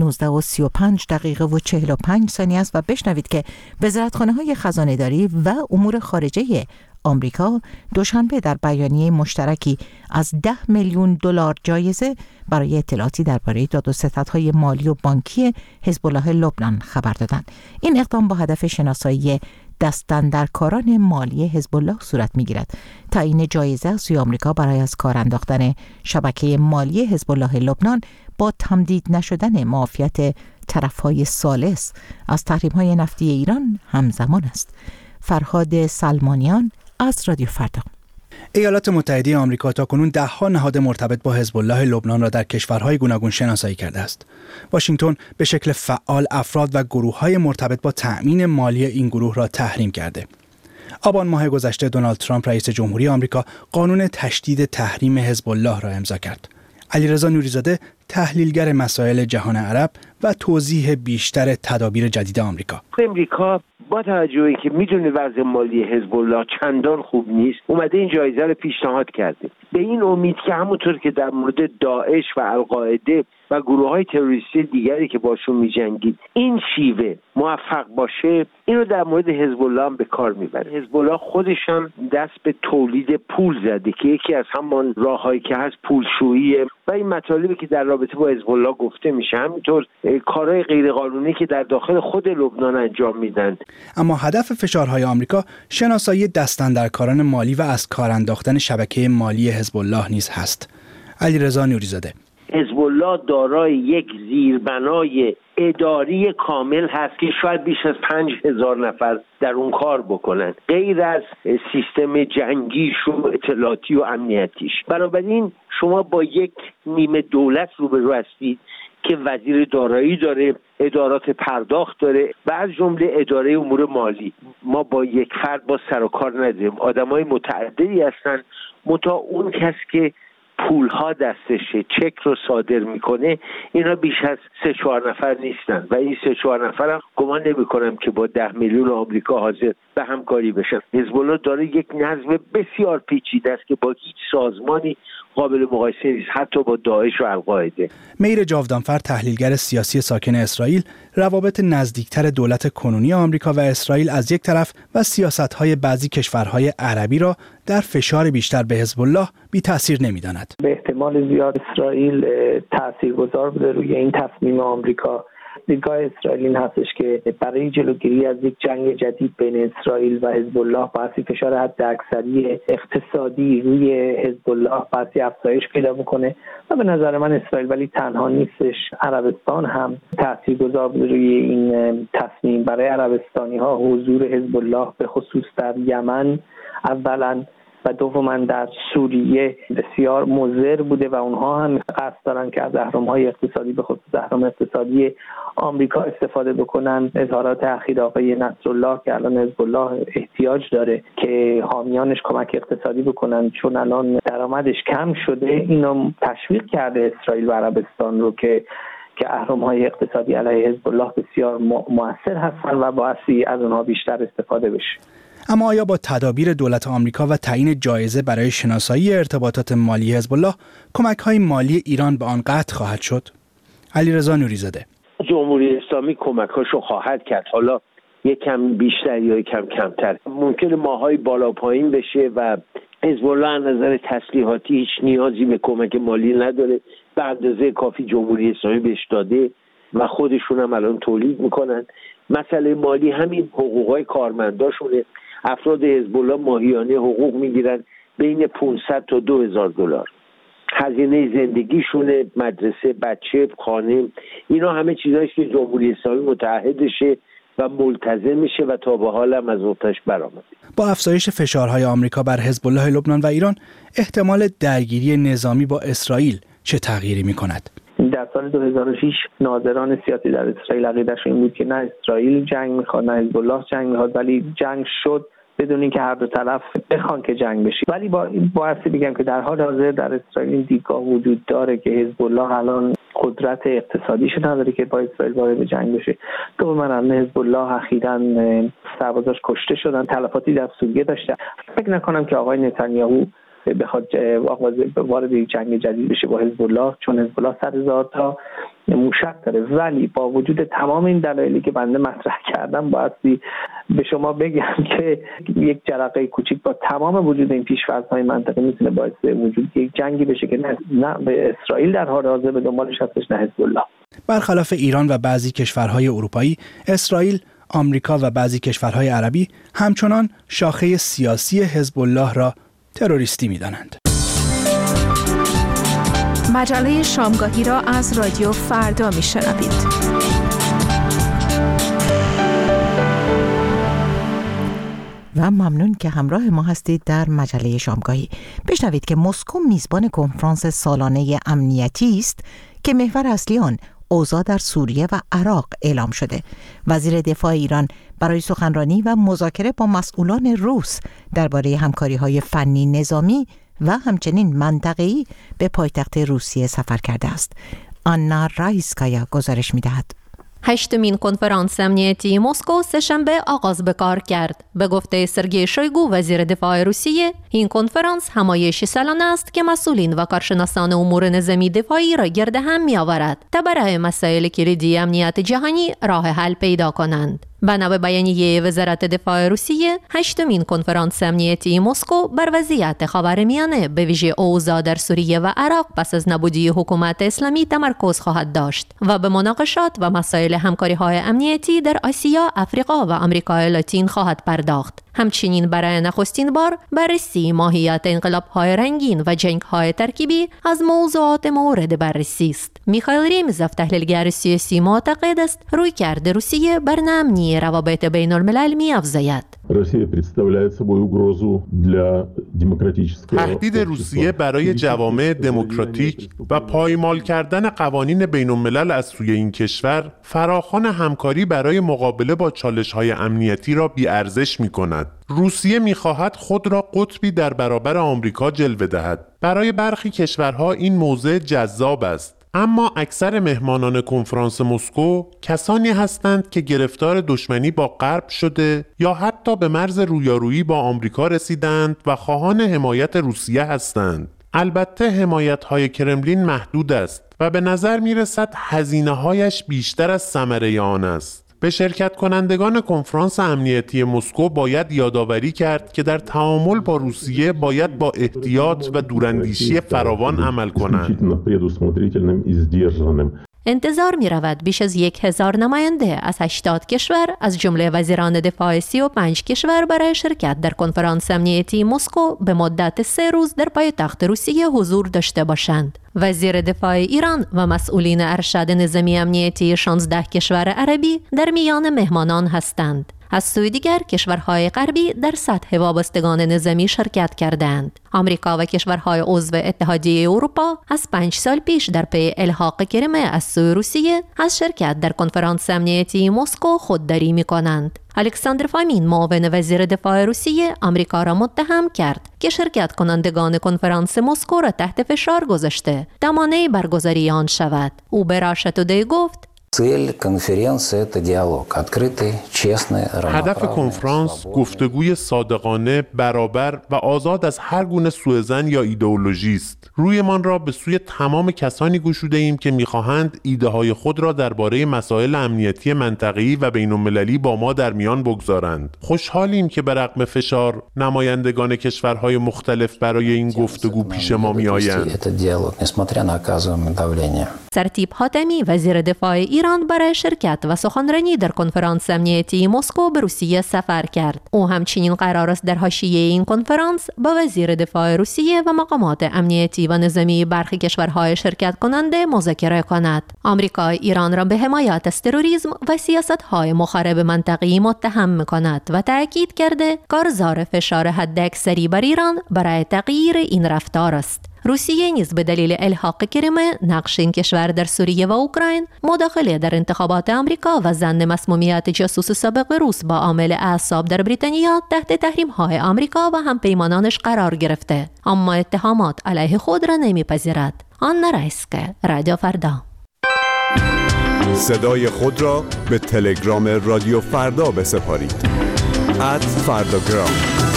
19:35 و 45 ثانیه است و بشنوید که وزارتخانه‌های خزانه‌داری و امور خارجه آمریکا دوشنبه در بیانیه مشترکی از 10 میلیون دلار جایزه برای اطلاعاتی درباره داد و ستدهای مالی و بانکی حزب الله لبنان خبر دادند. این اقدام با هدف شناسایی دستاندرکاران مالی حزب الله صورت می‌گیرد. تعیین جایزه از سوی آمریکا برای از کار انداختن شبکه مالی حزب الله لبنان با تمدید نشدن معافیت طرف‌های ثالث از تحریم‌های نفتی ایران همزمان است. فرهاد سلمانیان از رادیو فردا. ایالات متحده آمریکا تاکنون 10 نهاد مرتبط با حزب الله لبنان را در کشورهای گوناگون شناسایی کرده است. واشنگتن به شکل فعال افراد و گروه‌های مرتبط با تأمین مالی این گروه را تحریم کرده. آبان ماه گذشته دونالد ترامپ رئیس جمهوری آمریکا قانون تشدید تحریم حزب الله را امضا کرد. علیرضا نوری‌زاده تحلیلگر مسائل جهان عرب و توضیح بیشتر تدابیر جدید آمریکا. امریکا با توجه که میدونه وضع مالی حزب الله چندان خوب نیست اومده این جایزه رو پیشنهاد کرده به این امید که همونطور که در مورد داعش و القاعده و گروه‌های تروریستی دیگری که باشون می‌جنگید این شیوه موفق باشه اینو در مورد حزب الله هم به کار میبره. حزب الله خودش هم دست به تولید پول زده که یکی از همان راه‌هایی که هست پولشویی و این مطالبی که در رابطه با حزب الله گفته میشه، همینطور کارهای غیرقانونی که در داخل خود لبنان انجام میدن. اما هدف فشارهای آمریکا شناسایی دستاندرکاران مالی و از کار انداختن شبکه مالی حزب الله نیز هست. علیرضا نوری‌زاده: حزب الله دارای یک زیربنای اداری کامل هست که شاید بیش از 5,000 نفر در اون کار بکنن، غیر از سیستم جنگیش و اطلاعاتی و امنیتیش. بنابراین شما با یک نیمه دولت روبرو هستید که وزیر دارایی داره، ادارات پرداخت داره و از جمله اداره امور مالی. ما با یک فرد با سر و کار نداریم، آدمای متعددی هستن، متا اون کس که پولها دستشه چک رو صادر میکنه اینا بیش از 3-4 نفر نیستن و این 3-4 نفر هم گمان نمیکنم که با 10 میلیون آمریکا حاضر به همکاری بشن. حزب الله داره یک نظم بسیار پیچیده است که با هیچ سازمانی قابل مقایسه نیست، حتی با داعش و القاعده. میر جاودانفر تحلیلگر سیاسی ساکن اسرائیل روابط نزدیکتر دولت کنونی آمریکا و اسرائیل از یک طرف و سیاست‌های بعضی کشورهای عربی را در فشار بیشتر به حزب الله بی تأثیر نمی‌داند. به احتمال زیاد اسرائیل تاثیرگذار بوده روی این تصمیم آمریکا. دیدگاه اسرائیل این هستش که برای جلوگیری از یک جنگ جدید بین اسرائیل و حزب الله باعث فشار حداکثری اقتصادی روی حزب الله باعث افزایش پیدا میکنه و به نظر من اسرائیل ولی تنها نیستش، عربستان هم تاثیرگذار بوده روی این تصمیم. برای عربستانی ها حضور حزب الله به خصوص در یمن اولا و دوما در سوریه بسیار مضر بوده و اونها هم قصد دارن که از اهرم‌های اقتصادی به خصوص اهرم اقتصادی آمریکا استفاده بکنن. اظهارات اخیر آقای نصرالله که الان حزب الله احتیاج داره که حامیانش کمک اقتصادی بکنن چون الان درآمدش کم شده، اینو تشویق کرده اسرائیل و عربستان رو که که اهرم‌های اقتصادی علیه حزب الله بسیار مؤثر هستند و باعثی از اونها بیشتر استفاده بشه. اما آیا با تدابیر دولت آمریکا و تعیین جایزه برای شناسایی ارتباطات مالی حزب الله کمک‌های مالی ایران به آن قطع خواهد شد؟ علیرضا نوری‌زاده: جمهوری اسلامی کمک‌هاشو خواهد کرد، حالا یکم بیشتر یا یکم کمتر. ممکنه ماهای بالا پایین بشه و حزب الله از نظر تسلیحاتی هیچ نیازی به کمک مالی نداره، به اندازه کافی جمهوری اسلامی بهش داده و خودشون هم الان تولید میکنن. مسئله مالی همین حقوقای کارمنداشونه. افراد حزب الله ماهیانه حقوق میگیرن بین 500 تا 2000 دلار. هزینه زندگیشونه، مدرسه، بچه، خانه، اینا همه چیزایی که جمهوری اسلامی متعهدشه و ملتزم میشه و تا به حال هم از آتش برآمده. با افزایش فشارهای آمریکا بر حزب الله لبنان و ایران، احتمال درگیری نظامی با اسرائیل چه تغییری می‌کند؟ در سال 2006 ناظران سیاسی در اسرائیل عقیده‌شون این بود که نه اسرائیل جنگ می‌خواد نه حزب الله جنگ می‌خواد، ولی جنگ شد بدون اینکه هر دو طرف بخوان که جنگ بشه. ولی باعثی بگم که در حال حاضر در اسرائیل این دیدگاه وجود داره که حزب الله الان قدرت اقتصادیش نداره که با اسرائیل وارد جنگ بشه. تو من الان حزب الله اخیراً سربازاش کشته شدن، تلفاتی در سوریه داشته. فکر نکنم که آقای نتانیاهو بخواد وارد جنگ جدید بشه با حزب الله، چون حزب الله 100,000 تا موشک داره. ولی با وجود تمام این دلایلی که بنده مطرح کردم، بایستی به شما بگم که یک جرقه کوچیک با تمام وجود این پیش‌فرض‌های منطقی میتونه باعث وجود یک جنگی بشه که نه به اسرائیل در حال حاضر به دنبالش هستش، نه حزب الله. برخلاف ایران و بعضی کشورهای اروپایی، اسرائیل، آمریکا و بعضی کشورهای عربی همچنان شاخه سیاسی حزب الله را تروریستی می‌دانند. مجله شامگاهی را از رادیو فردا می‌شنوید. و ممنون که همراه ما هستید در مجله شامگاهی. بشنوید که مسکو میزبان کنفرانس سالانه امنیتی است که محور اصلی آن اوضاع در سوریه و عراق اعلام شده. وزیر دفاع ایران برای سخنرانی و مذاکره با مسئولان روس درباره همکاری‌های فنی نظامی و همچنین منطقه‌ای به پایتخت روسیه سفر کرده است. آنا رایسکایا گزارش می‌دهد. هشتمین کنفرانس امنیتی مسکو سه‌شنبه آغاز به کار کرد. به گفته سرگئی شویگو وزیر دفاع روسیه، این کنفرانس همایشی سالانه است که مسئولین و کارشناسان امور نظامی دفاعی را گرد هم می‌آورد تا برای مسائل کلیدی امنیت جهانی راه حل پیدا کنند. بنا به بیانیه وزارت دفاع روسیه، هشتمین کنفرانس امنیتی مسکو بر وضعیت خاورمیانه به ویژه اوضاع در سوریه و عراق پس از نابودی حکومت اسلامی تمرکز خواهد داشت و به مناقشات و مسائل همکاری‌های امنیتی در آسیا، افریقا و آمریکای لاتین خواهد پرداخت. همچنین برای نخستین بار بررسی ماهیت انقلاب‌های رنگین و جنگ‌های ترکیبی از موضوعات مورد بررسی است. میخائیل ریمزوف، تحلیلگر سیاسی، معتقد است رویکرد روسیه بر ناامنی روابط بین الملل می‌افزاید. تهدید روسیه برای جوامع دموکراتیک و پایمال کردن قوانین بین الملل از سوی این کشور فراخوان همکاری برای مقابله با چالش‌های امنیتی را بی‌ارزش می‌کند. روسیه می‌خواهد خود را قطبی در برابر آمریکا جلوه دهد. برای برخی کشورها این موضع جذاب است. اما اکثر مهمانان کنفرانس مسکو کسانی هستند که گرفتار دشمنی با غرب شده یا حتی به مرز رویارویی با آمریکا رسیدند و خواهان حمایت روسیه هستند. البته حمایت‌های کرملین محدود است و به نظر می‌رسد هزینه‌هایش بیشتر از ثمره آن است. به شرکت کنندگان کنفرانس امنیتی مسکو باید یادآوری کرد که در تعامل با روسیه باید با احتیاط و دوراندیشی فراوان عمل کنند. انتظار می رود بیش از 1000 نماینده از 80 کشور از جمله وزیران دفاع 35 کشور برای شرکت در کنفرانس امنیتی مسکو به مدت 3 روز در پایتخت روسیه حضور داشته باشند. وزیر دفاع ایران و مسئولین ارشد نظامی امنیتی 16 کشور عربی در میان مهمانان هستند. از سوی دیگر کشورهای غربی در سطح وابستگان نظامی شرکت کردند. آمریکا و کشورهای عضو اتحادیه اروپا از 5 سال پیش در پی الحاق کریمه از سوی روسیه از شرکت در کنفرانس امنیتی مسکو خودداری می‌کنند. الکساندر فامین معاون وزیر دفاع روسیه آمریکا را متهم کرد که شرکت کنندگان کنفرانس مسکو را تحت فشار گذاشته تا مانع برگزاری آن شود. او به راشد تودی گفت هدف کنفرانس گفتگوی صادقانه، برابر و آزاد از هر گونه سوءظن یا ایدئولوژی است. رویمان را به سوی تمام کسانی گشوده ایم که می‌خواهند ایده های خود را درباره مسائل امنیتی منطقه‌ای و بین‌المللی با ما در میان بگذارند. خوشحالیم که برغم فشار نمایندگان کشورهای مختلف برای این گفتگو پیش ما می‌آیند. سرتیب حاتمی وزیر دفاع ایران برای شرکت و سخنرانی در کنفرانس امنیتی مسکو به روسیه سفر کرد. او همچنین قرار است در حاشیه این کنفرانس با وزیر دفاع روسیه و مقامات امنیتی و نظامی برخی کشورهای شرکت کننده مذاکره کند. آمریکا ایران را به حمایت از تروریسم و سیاست‌های مخرب منطقه‌ای متهم می‌کند و تأکید کرده کارزار فشار حداکثری بر ایران برای تغییر این رفتار است. روسیه نیز به دلیل الحاق کریمه، نقش این کشور در سوریه و اوکراین، مداخله در انتخابات آمریکا و ظن مسمومیت جاسوس سابق روس با عامل اعصاب در بریتانیا تحت تحریم‌های آمریکا و همپیمانانش قرار گرفته، اما اتهامات علیه خود را نمی‌پذیرد. آنا رایسکه، رادیو فردا. صدای خود را به تلگرام رادیو فردا بسپارید. @فرداگرام.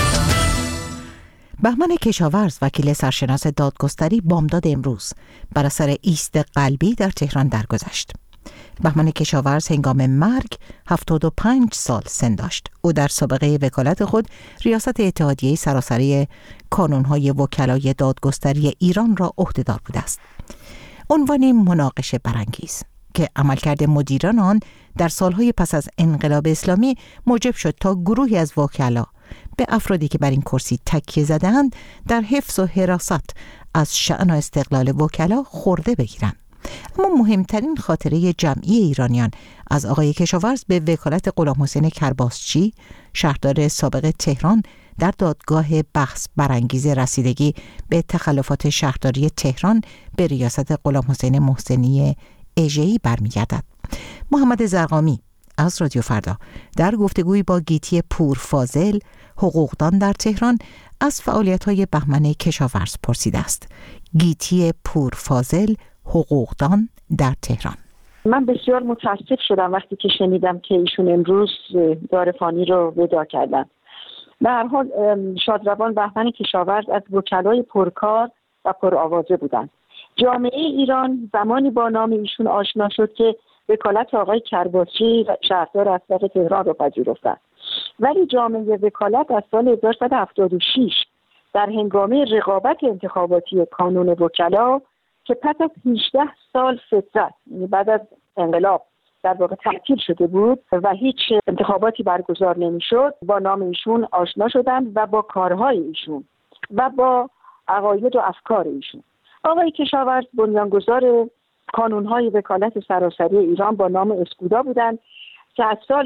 بهمن کشاورز وکیل سرشناس دادگستری بامداد امروز بر اثر ایست قلبی در تهران درگذشت. بهمن کشاورز هنگام مرگ 75 سال سن داشت. او در سابقه وکالت خود ریاست اتحادیه سراسری کانون‌های وکلای دادگستری ایران را عهده‌دار بوده است. عنوان مناقشه برانگیز که عملکرد مدیران آن در سالهای پس از انقلاب اسلامی موجب شد تا گروهی از وکلا به افرادی که بر این کرسی تکیه زدند در حفظ و حراست از شأن و استقلال وکلا خورده بگیرند. اما مهمترین خاطره جمعی ایرانیان از آقای کشاورز به وکالت غلام حسین کرباسچی، شهردار سابق تهران، در دادگاه بحث برانگیز رسیدگی به تخلفات شهرداری تهران به ریاست غلام حسین محسنی اژه‌ای برمیگردد. محمد زرقامی از رادیو فردا در گفتگویی با گیتی پورفاضل، حقوقدان در تهران، از فعالیت‌های بهمن کشاورز پرسیده است. گیتی پورفاضل، حقوقدان در تهران: من بسیار متاسف شدم وقتی که شنیدم که ایشون امروز دار فانی رو وداع کردن. به هر حال شادروان بهمن کشاورز از وکلای پرکار و پرآوازه بودند. جامعه ایران زمانی با نام ایشون آشنا شد که وکالت آقای کرباسچی شهردار اسبق تهران رو پذیرفتند. ولی جامعه وکالت از سال 1976 در هنگامه رقابت انتخاباتی کانون وکلا که پس از 18 سال فترت، یعنی بعد از انقلاب در واقع تعطیل شده بود و هیچ انتخاباتی برگزار نمیشد، با نام ایشون آشنا شدند و با کارهای ایشون و با عقاید و افکار ایشون. آقای کشاورز بنیانگذار کانون‌های وکالت سراسری ایران با نام اسکودا بودند که از سال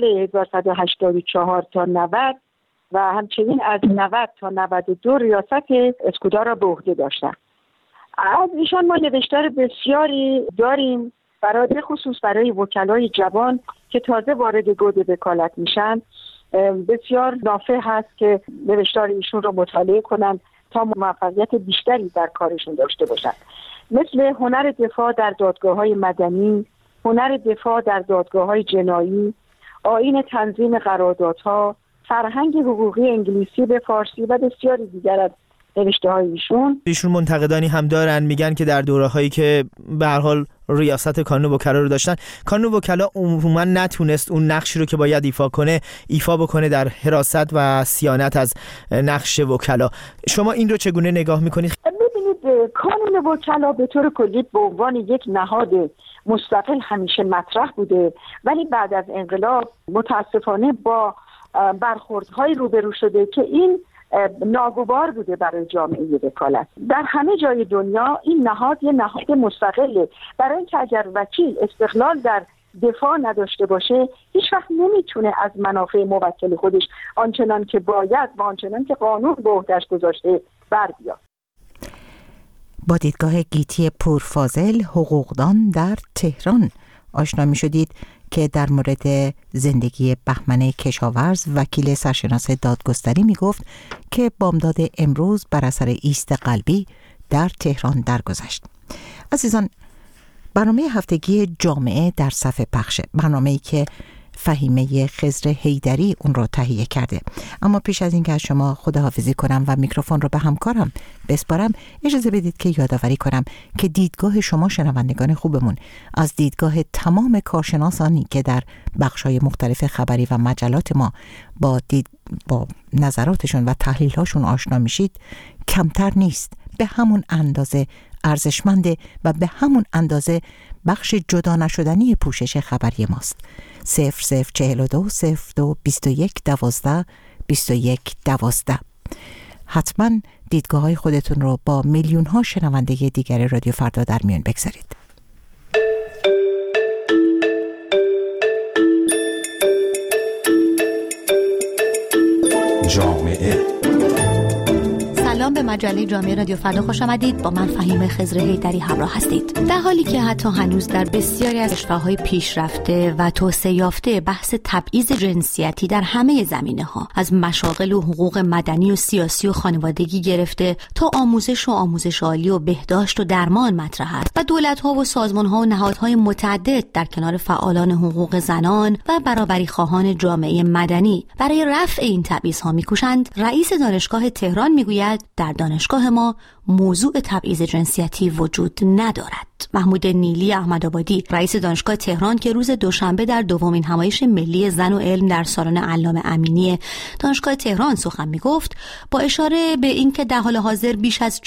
1984 تا 90 و همچنین از 90 تا 92 ریاست اسکودا را به عهده داشتند. از ایشان ما نوشتار بسیاری داریم، برای خصوص برای وکلای جوان که تازه وارد گود وکالت میشن. بسیار نافع هست که نوشتار ایشون رو مطالعه کنن تا موفقیت بیشتری در کارشون داشته باشن. مثل هنر دفاع در دادگاه‌های مدنی، هنر دفاع در دادگاه‌های جنایی، آیین تنظیم قراردادها، فرهنگ حقوقی انگلیسی به فارسی و بسیاری دیگر از نوشته‌های ایشون منتقدانی هم دارن، میگن که در دوره‌هایی که به هر حال ریاست کانون وکلا رو داشتن، کانون وکلا عموما نتونست اون نقشی رو که باید ایفا بکنه در حراست و صیانت از نقش وکلا. شما این رو چگونه نگاه میکنید؟ ببینید، کانون وکلا به طور کلی به عنوان یک نهاد مستقل همیشه مطرح بوده، ولی بعد از انقلاب متاسفانه با برخوردهای روبرو شده که این ناگوار بوده برای جامعه وکالت. در همه جای دنیا این نهاد یه نهاد مستقله، برای اینکه اگر وکیل استقلال در دفاع نداشته باشه هیچ وقت نمیتونه از منافع موکل خودش آنچنان که باید و آنچنان که قانون به عهده‌اش گذاشته بر بیاد. با دیدگاه گیتی پورفاضل، حقوقدان در تهران آشنا می شدید که در مورد زندگی بهمن کشاورز وکیل سرشناس دادگستری می گفت که بامداد امروز بر اثر ایست قلبی در تهران درگذشت. عزیزان، برنامه هفتگی جامعه در صفحه پخشه، برنامه‌ای که فهیمه خضر حیدری اون رو تهیه کرده. اما پیش از اینکه از شما خداحافظی کنم و میکروفون رو به همکارم بسپارم، اجازه بدید که یادآوری کنم که دیدگاه شما شنوندگان خوبمون از دیدگاه تمام کارشناسانی که در بخش‌های مختلف خبری و مجلات ما با نظراتشون و تحلیل‌هاشون آشنا میشید کمتر نیست، به همون اندازه ارزشمنده و به همون اندازه بخش جدا نشدنی پوشش خبری ماست. 0042 02 21 12 21 12. حتما دیدگاه های خودتون رو با میلیون ها شنونده دیگر رادیو فردا در میون بگذارید. جامعه. سلام، به مجله جامعه رادیو فردا خوش آمدید. با من فهیمه خضر حیدری همراه هستید. در حالی که حتی هنوز در بسیاری از کشورهای پیشرفته و توسعه یافته بحث تبعیض جنسیتی در همه زمینه‌ها، از مشاغل و حقوق مدنی و سیاسی و خانوادگی گرفته تا آموزش و آموزش عالی و بهداشت و درمان مطرح است و دولت‌ها و سازمان‌ها و نهادهای متعدد در کنار فعالان حقوق زنان و برابری خواهان جامعه مدنی برای رفع این تبعیض‌ها می‌کوشند، رئیس دانشگاه تهران می‌گوید در دانشگاه ما موضوع تبعیض جنسیتی وجود ندارد. محمود نیلی احمدآبادی، رئیس دانشگاه تهران، که روز دوشنبه در دومین همایش ملی زن و علم در سالن علامه امینی دانشگاه تهران سخن می‌گفت، با اشاره به اینکه در حال حاضر بیش از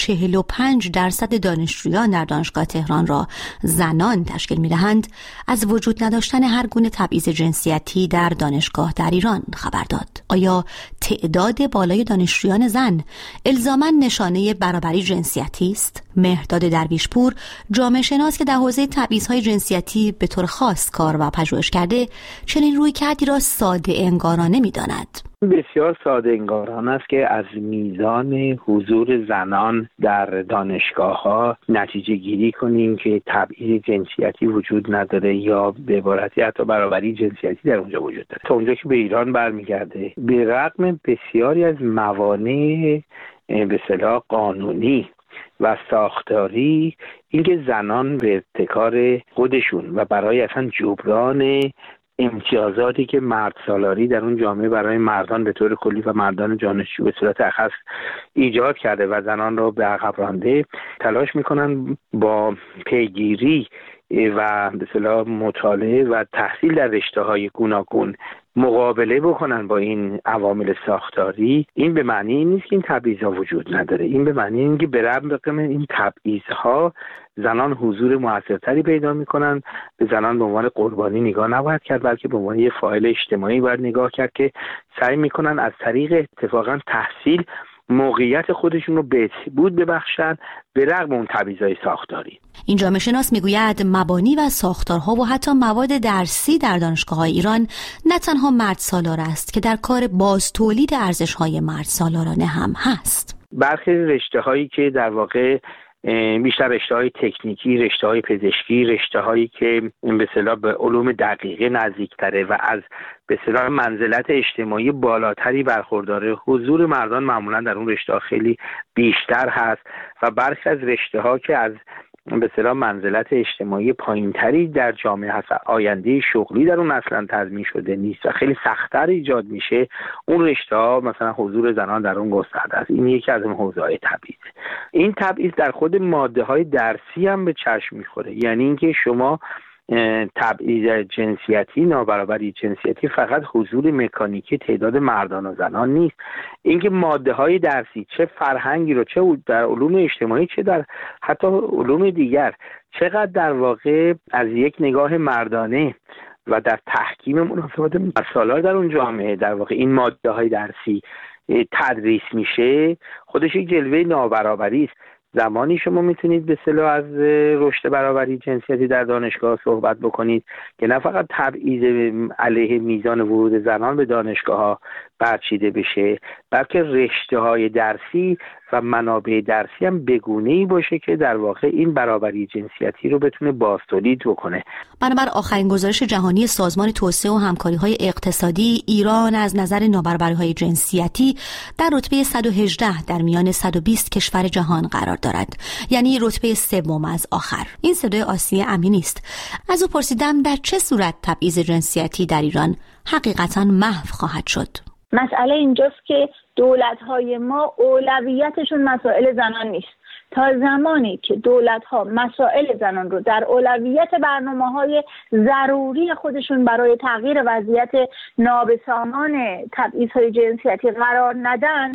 45% دانشجویان در دانشگاه تهران را زنان تشکیل می‌دهند، از وجود نداشتن هر گونه تبعیض جنسیتی در دانشگاه در ایران خبر داد. آیا تعداد بالای دانشجویان زن الزاماً نشانه برابری جنسیتی است؟ مهرداد درویشپور، جامعه شناس که در حوزه تبعیض‌های جنسیتی به طور خاص کار و پژوهش کرده، چنین رویکردی را ساده انگارانه می‌داند. بسیار ساده انگارانه است که از میزان حضور زنان در دانشگاه‌ها نتیجه گیری کنیم که تبعیض جنسیتی وجود نداره یا به عبارتی حتی برابری جنسیتی در اونجا وجود داره. تا اونجا که به ایران برمیگرده، به رغم بسیاری از موانع به اصطلاح قانونی و ساختاری، اینکه زنان به ابتکار خودشون و برای اصلا جبران امتیازاتی که مرد سالاری در اون جامعه برای مردان به طور کلی و مردان دانشجو به صورت اخص ایجاد کرده و زنان را به عقب رانده، تلاش میکنن با پیگیری و به اصطلاح مطالعه و تحصیل در رشته‌های گوناگون مقابله بکنن با این عوامل ساختاری. این به معنی نیست که این تبعیض‌ها وجود نداره، این به معنی اینه که به رغم این تبعیض‌ها زنان حضور موثرتری پیدا میکنن. به زنان به عنوان قربانی نگاه نباید کرد، بلکه به عنوان یه فاعل اجتماعی باید نگاه کرد که سعی میکنن از طریق اتفاقا تحصیل موقعیت خودشون رو بهبود ببخشن به رغم اون تبعیض‌های ساختاری. این جامعه شناس میگوید مبانی و ساختارها و حتی مواد درسی در دانشگاه‌های ایران نه تنها مرد سالار است که در کار بازتولید ارزش‌های مرد سالارانه هم هست. برخی رشته‌هایی که در واقع بیشتر رشته‌های تکنیکی، رشته‌های پزشکی، رشته‌هایی که به اصطلاح به علوم دقیقه نزدیک‌تره و از به اصطلاح منزلت اجتماعی بالاتری برخورداره، حضور مردان معمولا در اون رشته‌ها خیلی بیشتر هست و برخی از رشته‌ها که از به اصطلاح منزلت اجتماعی پایینتری در جامعه هست، آینده شغلی در اون اصلا تضمین شده نیست و خیلی سخت‌تر ایجاد میشه، اون رشته‌ها مثلا حضور زنان در اون گسترده است. این یکی از اون حوزه‌های تبعیض. این تبعیض در خود ماده‌های درسی هم به چشم می‌خوره، یعنی اینکه شما تبعیض جنسیتی، نابرابری جنسیتی فقط حضور مکانیکی تعداد مردان و زنان نیست، اینکه ماده‌های درسی چه فرهنگی رو چه در علوم اجتماعی چه در حتی علوم دیگر چقدر در واقع از یک نگاه مردانه و در تحکیم مناسبات مسائل در اون جامعه در واقع این ماده‌های درسی تدریس میشه، خودش یک جلوه نابرابری است. زمانی شما میتونید به اصطلاح از رشد برابری جنسیتی در دانشگاه صحبت بکنید که نه فقط تبعیض علیه میزان ورود زنان به دانشگاه‌ها برچیده بشه، بلکه رشته‌های درسی و منابع درسی هم بگونه‌ای باشه که در واقع این برابری جنسیتی رو بتونه بازتولید بکنه. بنابر آخرین گزارش جهانی سازمان توسعه و همکاری‌های اقتصادی، ایران از نظر نابرابری‌های جنسیتی در رتبه 118 در میان 120 کشور جهان قرار دارد، یعنی رتبه سوم از آخر. این صدای آسیه امینی است. از او پرسیدم در چه صورت تبعیض جنسیتی در ایران حقیقتاً محو خواهد شد. مسئله اینجاست که دولت‌های ما اولویتشون مسائل زنان نیست. تا زمانی که دولت‌ها مسائل زنان رو در اولویت برنامه‌های ضروری خودشون برای تغییر وضعیت نابسامان تبعیض‌های جنسیتی قرار ندن،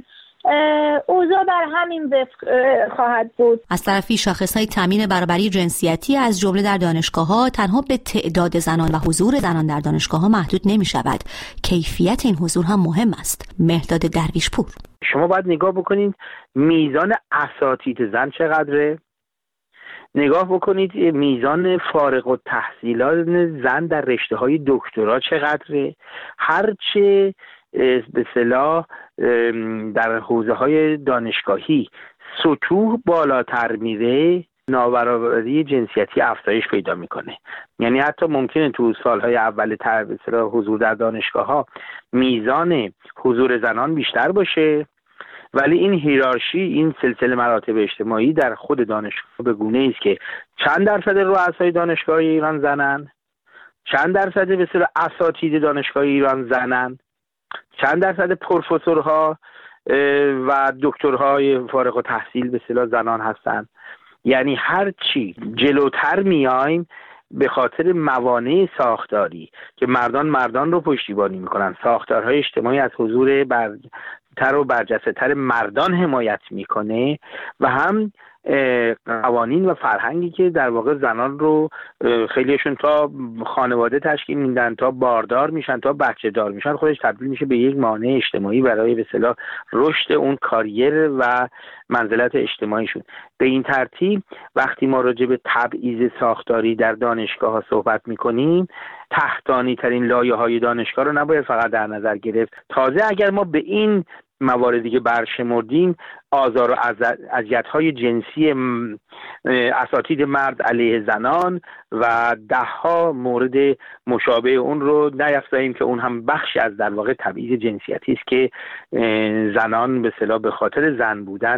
اوضاع بر همین وفق خواهد بود. از طرفی شاخص‌های تامین برابری جنسیتی از جمله در دانشگاه‌ها تنها به تعداد زنان و حضور زنان در دانشگاه‌ها محدود نمی‌شود. کیفیت این حضور هم مهم است. مهرداد درویشپور: شما باید نگاه بکنید میزان اساتید زن چقدره، نگاه بکنید میزان فارغ التحصیلات زن در رشته‌های دکترا چقدره. هرچه به اصطلاح در حوزه‌های دانشگاهی سطوح بالاتر میره، نابرابری جنسیتی افزایش پیدا میکنه. یعنی حتی ممکنه تو سالهای اول حضور در دانشگاه‌ها میزان حضور زنان بیشتر باشه، ولی این هیرارشی، این سلسله مراتب اجتماعی در خود دانشگاه به گونه‌ای است که چند درصد رؤسای دانشگاه ایران زنن، چند درصد به اصطلاح اساتید دانشگاه ایران زنن، چند درصد پروفسورها و دکترهای فارغ التحصیل به اصطلاح زنان هستند. یعنی هر چی جلوتر میایم به خاطر موانع ساختاری که مردان رو پشتیبانی میکنن، ساختارهای اجتماعی از حضور برتر و برجسته تر مردان حمایت میکنه و هم قوانین و فرهنگی که در واقع زنان رو خیلیشون تا خانواده تشکیل میدن، تا باردار میشن، تا بچه دار میشن، خودش تبدیل میشه به یک مانع اجتماعی برای به اصطلاح رشد اون کاریر و منزلت اجتماعیشون. به این ترتیب وقتی ما راجع به تبعیض ساختاری در دانشگاه ها صحبت میکنیم، تحتانی ترین لایه های دانشگاه رو نباید فقط در نظر گرفت. تازه اگر ما به این مواردی که برشمردیم، آزار و اذیت‌های جنسی اساتید مرد علیه زنان و ده‌ها مورد مشابه اون رو نیفزاییم که اون هم بخشی از در واقع تبعیض جنسیتی است که زنان به اصطلاح به خاطر زن بودن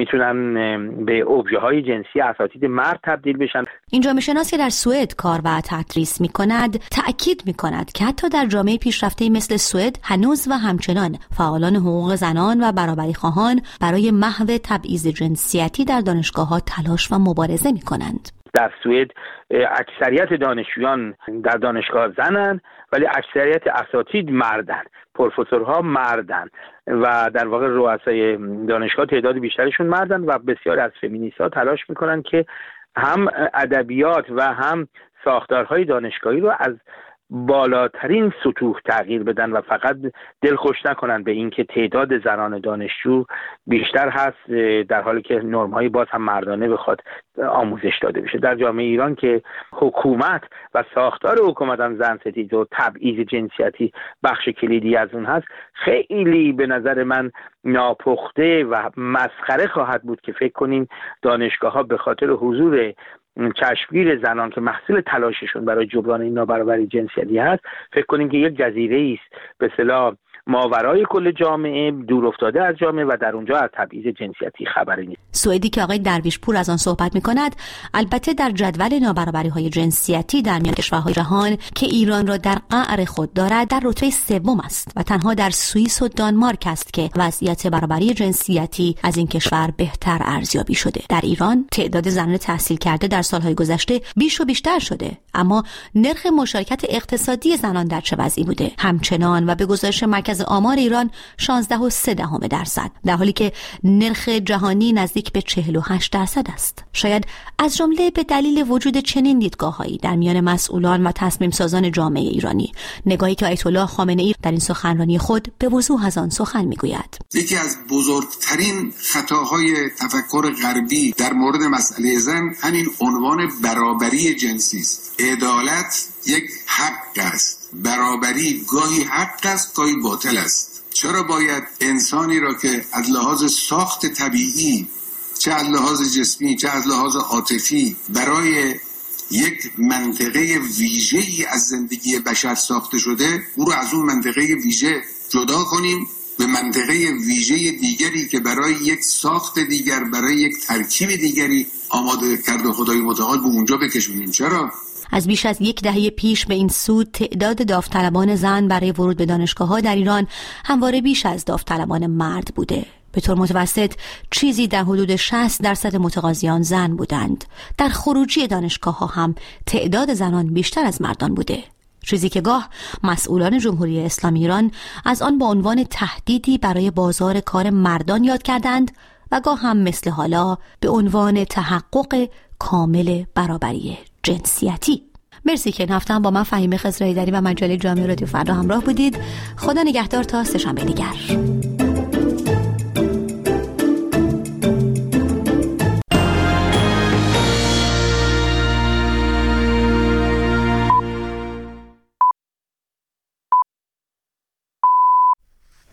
میتونن به ابژه‌های جنسی اساتید مرد تبدیل بشن. این جامعه شناس که در سوئد کار و تدریس می‌کند تأکید می‌کند که حتی در جامعه پیشرفته مثل سوئد هنوز و همچنان فعالان حقوق زنان و برابری خواهان برای محو تبعیض جنسیتی در دانشگاه‌ها تلاش و مبارزه می‌کنند. در سوئد اکثریت دانشجویان در دانشگاه زنن، ولی اکثریت اساتید مردن، پروفسورها مردن و در واقع رؤسای دانشگاه تعداد بیشترشون مردن و بسیار از فمینیست‌ها تلاش میکنن که هم ادبیات و هم ساختارهای دانشگاهی رو از بالاترین سطوح تغییر بدن و فقط دلخوش نکنن به اینکه تعداد زنان دانشجو بیشتر هست، در حالی که نرم‌های باز هم مردانه بخواد آموزش داده بشه. در جامعه ایران که حکومت و ساختار حکومت هم زن ستیز و تبعیض جنسیتی بخش کلیدی از اون هست، خیلی به نظر من ناپخته و مسخره خواهد بود که فکر کنیم دانشگاه‌ها به خاطر حضور چشمگیر زنان که محصول تلاششون برای جبران این نابرابری جنسیتی هست، فکر کنیم که یک جزیره است به اصطلاح ماورای کل جامعه، دور افتاده از جامعه و در اونجا از تبعیض جنسیتی خبری نیست. سوئدی که آقای درویشپور از آن صحبت می‌کند، البته در جدول نابرابری‌های جنسیتی در میان کشورهای جهان که ایران را در قعر خود دارد در رتبه سوم است و تنها در سوئیس و دانمارک است که وضعیت برابری جنسیتی از این کشور بهتر ارزیابی شده. در ایران تعداد زنان تحصیل کرده در سالهای گذشته بیش و بیشتر شده، اما نرخ مشارکت اقتصادی زنان در چه وضعی بوده؟ همچنان و به گزارش مرکز آمار ایران 16.3%، در حالی که نرخ جهانی نزدیک به 48% است. شاید از جمله به دلیل وجود چنین دیدگاه‌هایی در میان مسئولان و تصمیم سازان جامعه ایرانی، نگاهی که آیت الله خامنه‌ای در این سخنرانی خود به وضوح از آن سخن می‌گوید. یکی از بزرگترین خطاهای تفکر غربی در مورد مسئله زن همین عنوان برابری جنسی است. عدالت یک حق است، برابری گاهی حق است گاهی باطل است. چرا باید انسانی را که از لحاظ ساخت طبیعی، چه از لحاظ جسمی چه از لحاظ عاطفی، برای یک منطقه ویژه‌ای از زندگی بشر ساخته شده، او را از اون منطقه ویژه جدا کنیم به منطقه ویژه دیگری که برای یک ساخت دیگر، برای یک ترکیب دیگری آماده کرده خدای متعال، به اونجا بکشونیم؟ چرا؟ از بیش از یک دهه پیش به این سو تعداد داوطلبان زن برای ورود به دانشگاه‌ها در ایران همواره بیش از داوطلبان مرد بوده. به طور متوسط چیزی در حدود 60% متقاضیان زن بودند. در خروجی دانشگاه‌ها هم تعداد زنان بیشتر از مردان بوده، چیزی که گاه مسئولان جمهوری اسلامی ایران از آن با عنوان تهدیدی برای بازار کار مردان یاد کردند و گاه هم مثل حالا به عنوان تحقق کامل برابری جنسیتی. مرسی که این هفته هم با من فهیمه خضرهیدری و مجله جامعه رادیو فردا همراه بودید. خدا نگهدار تا سه‌شنبه دیگر.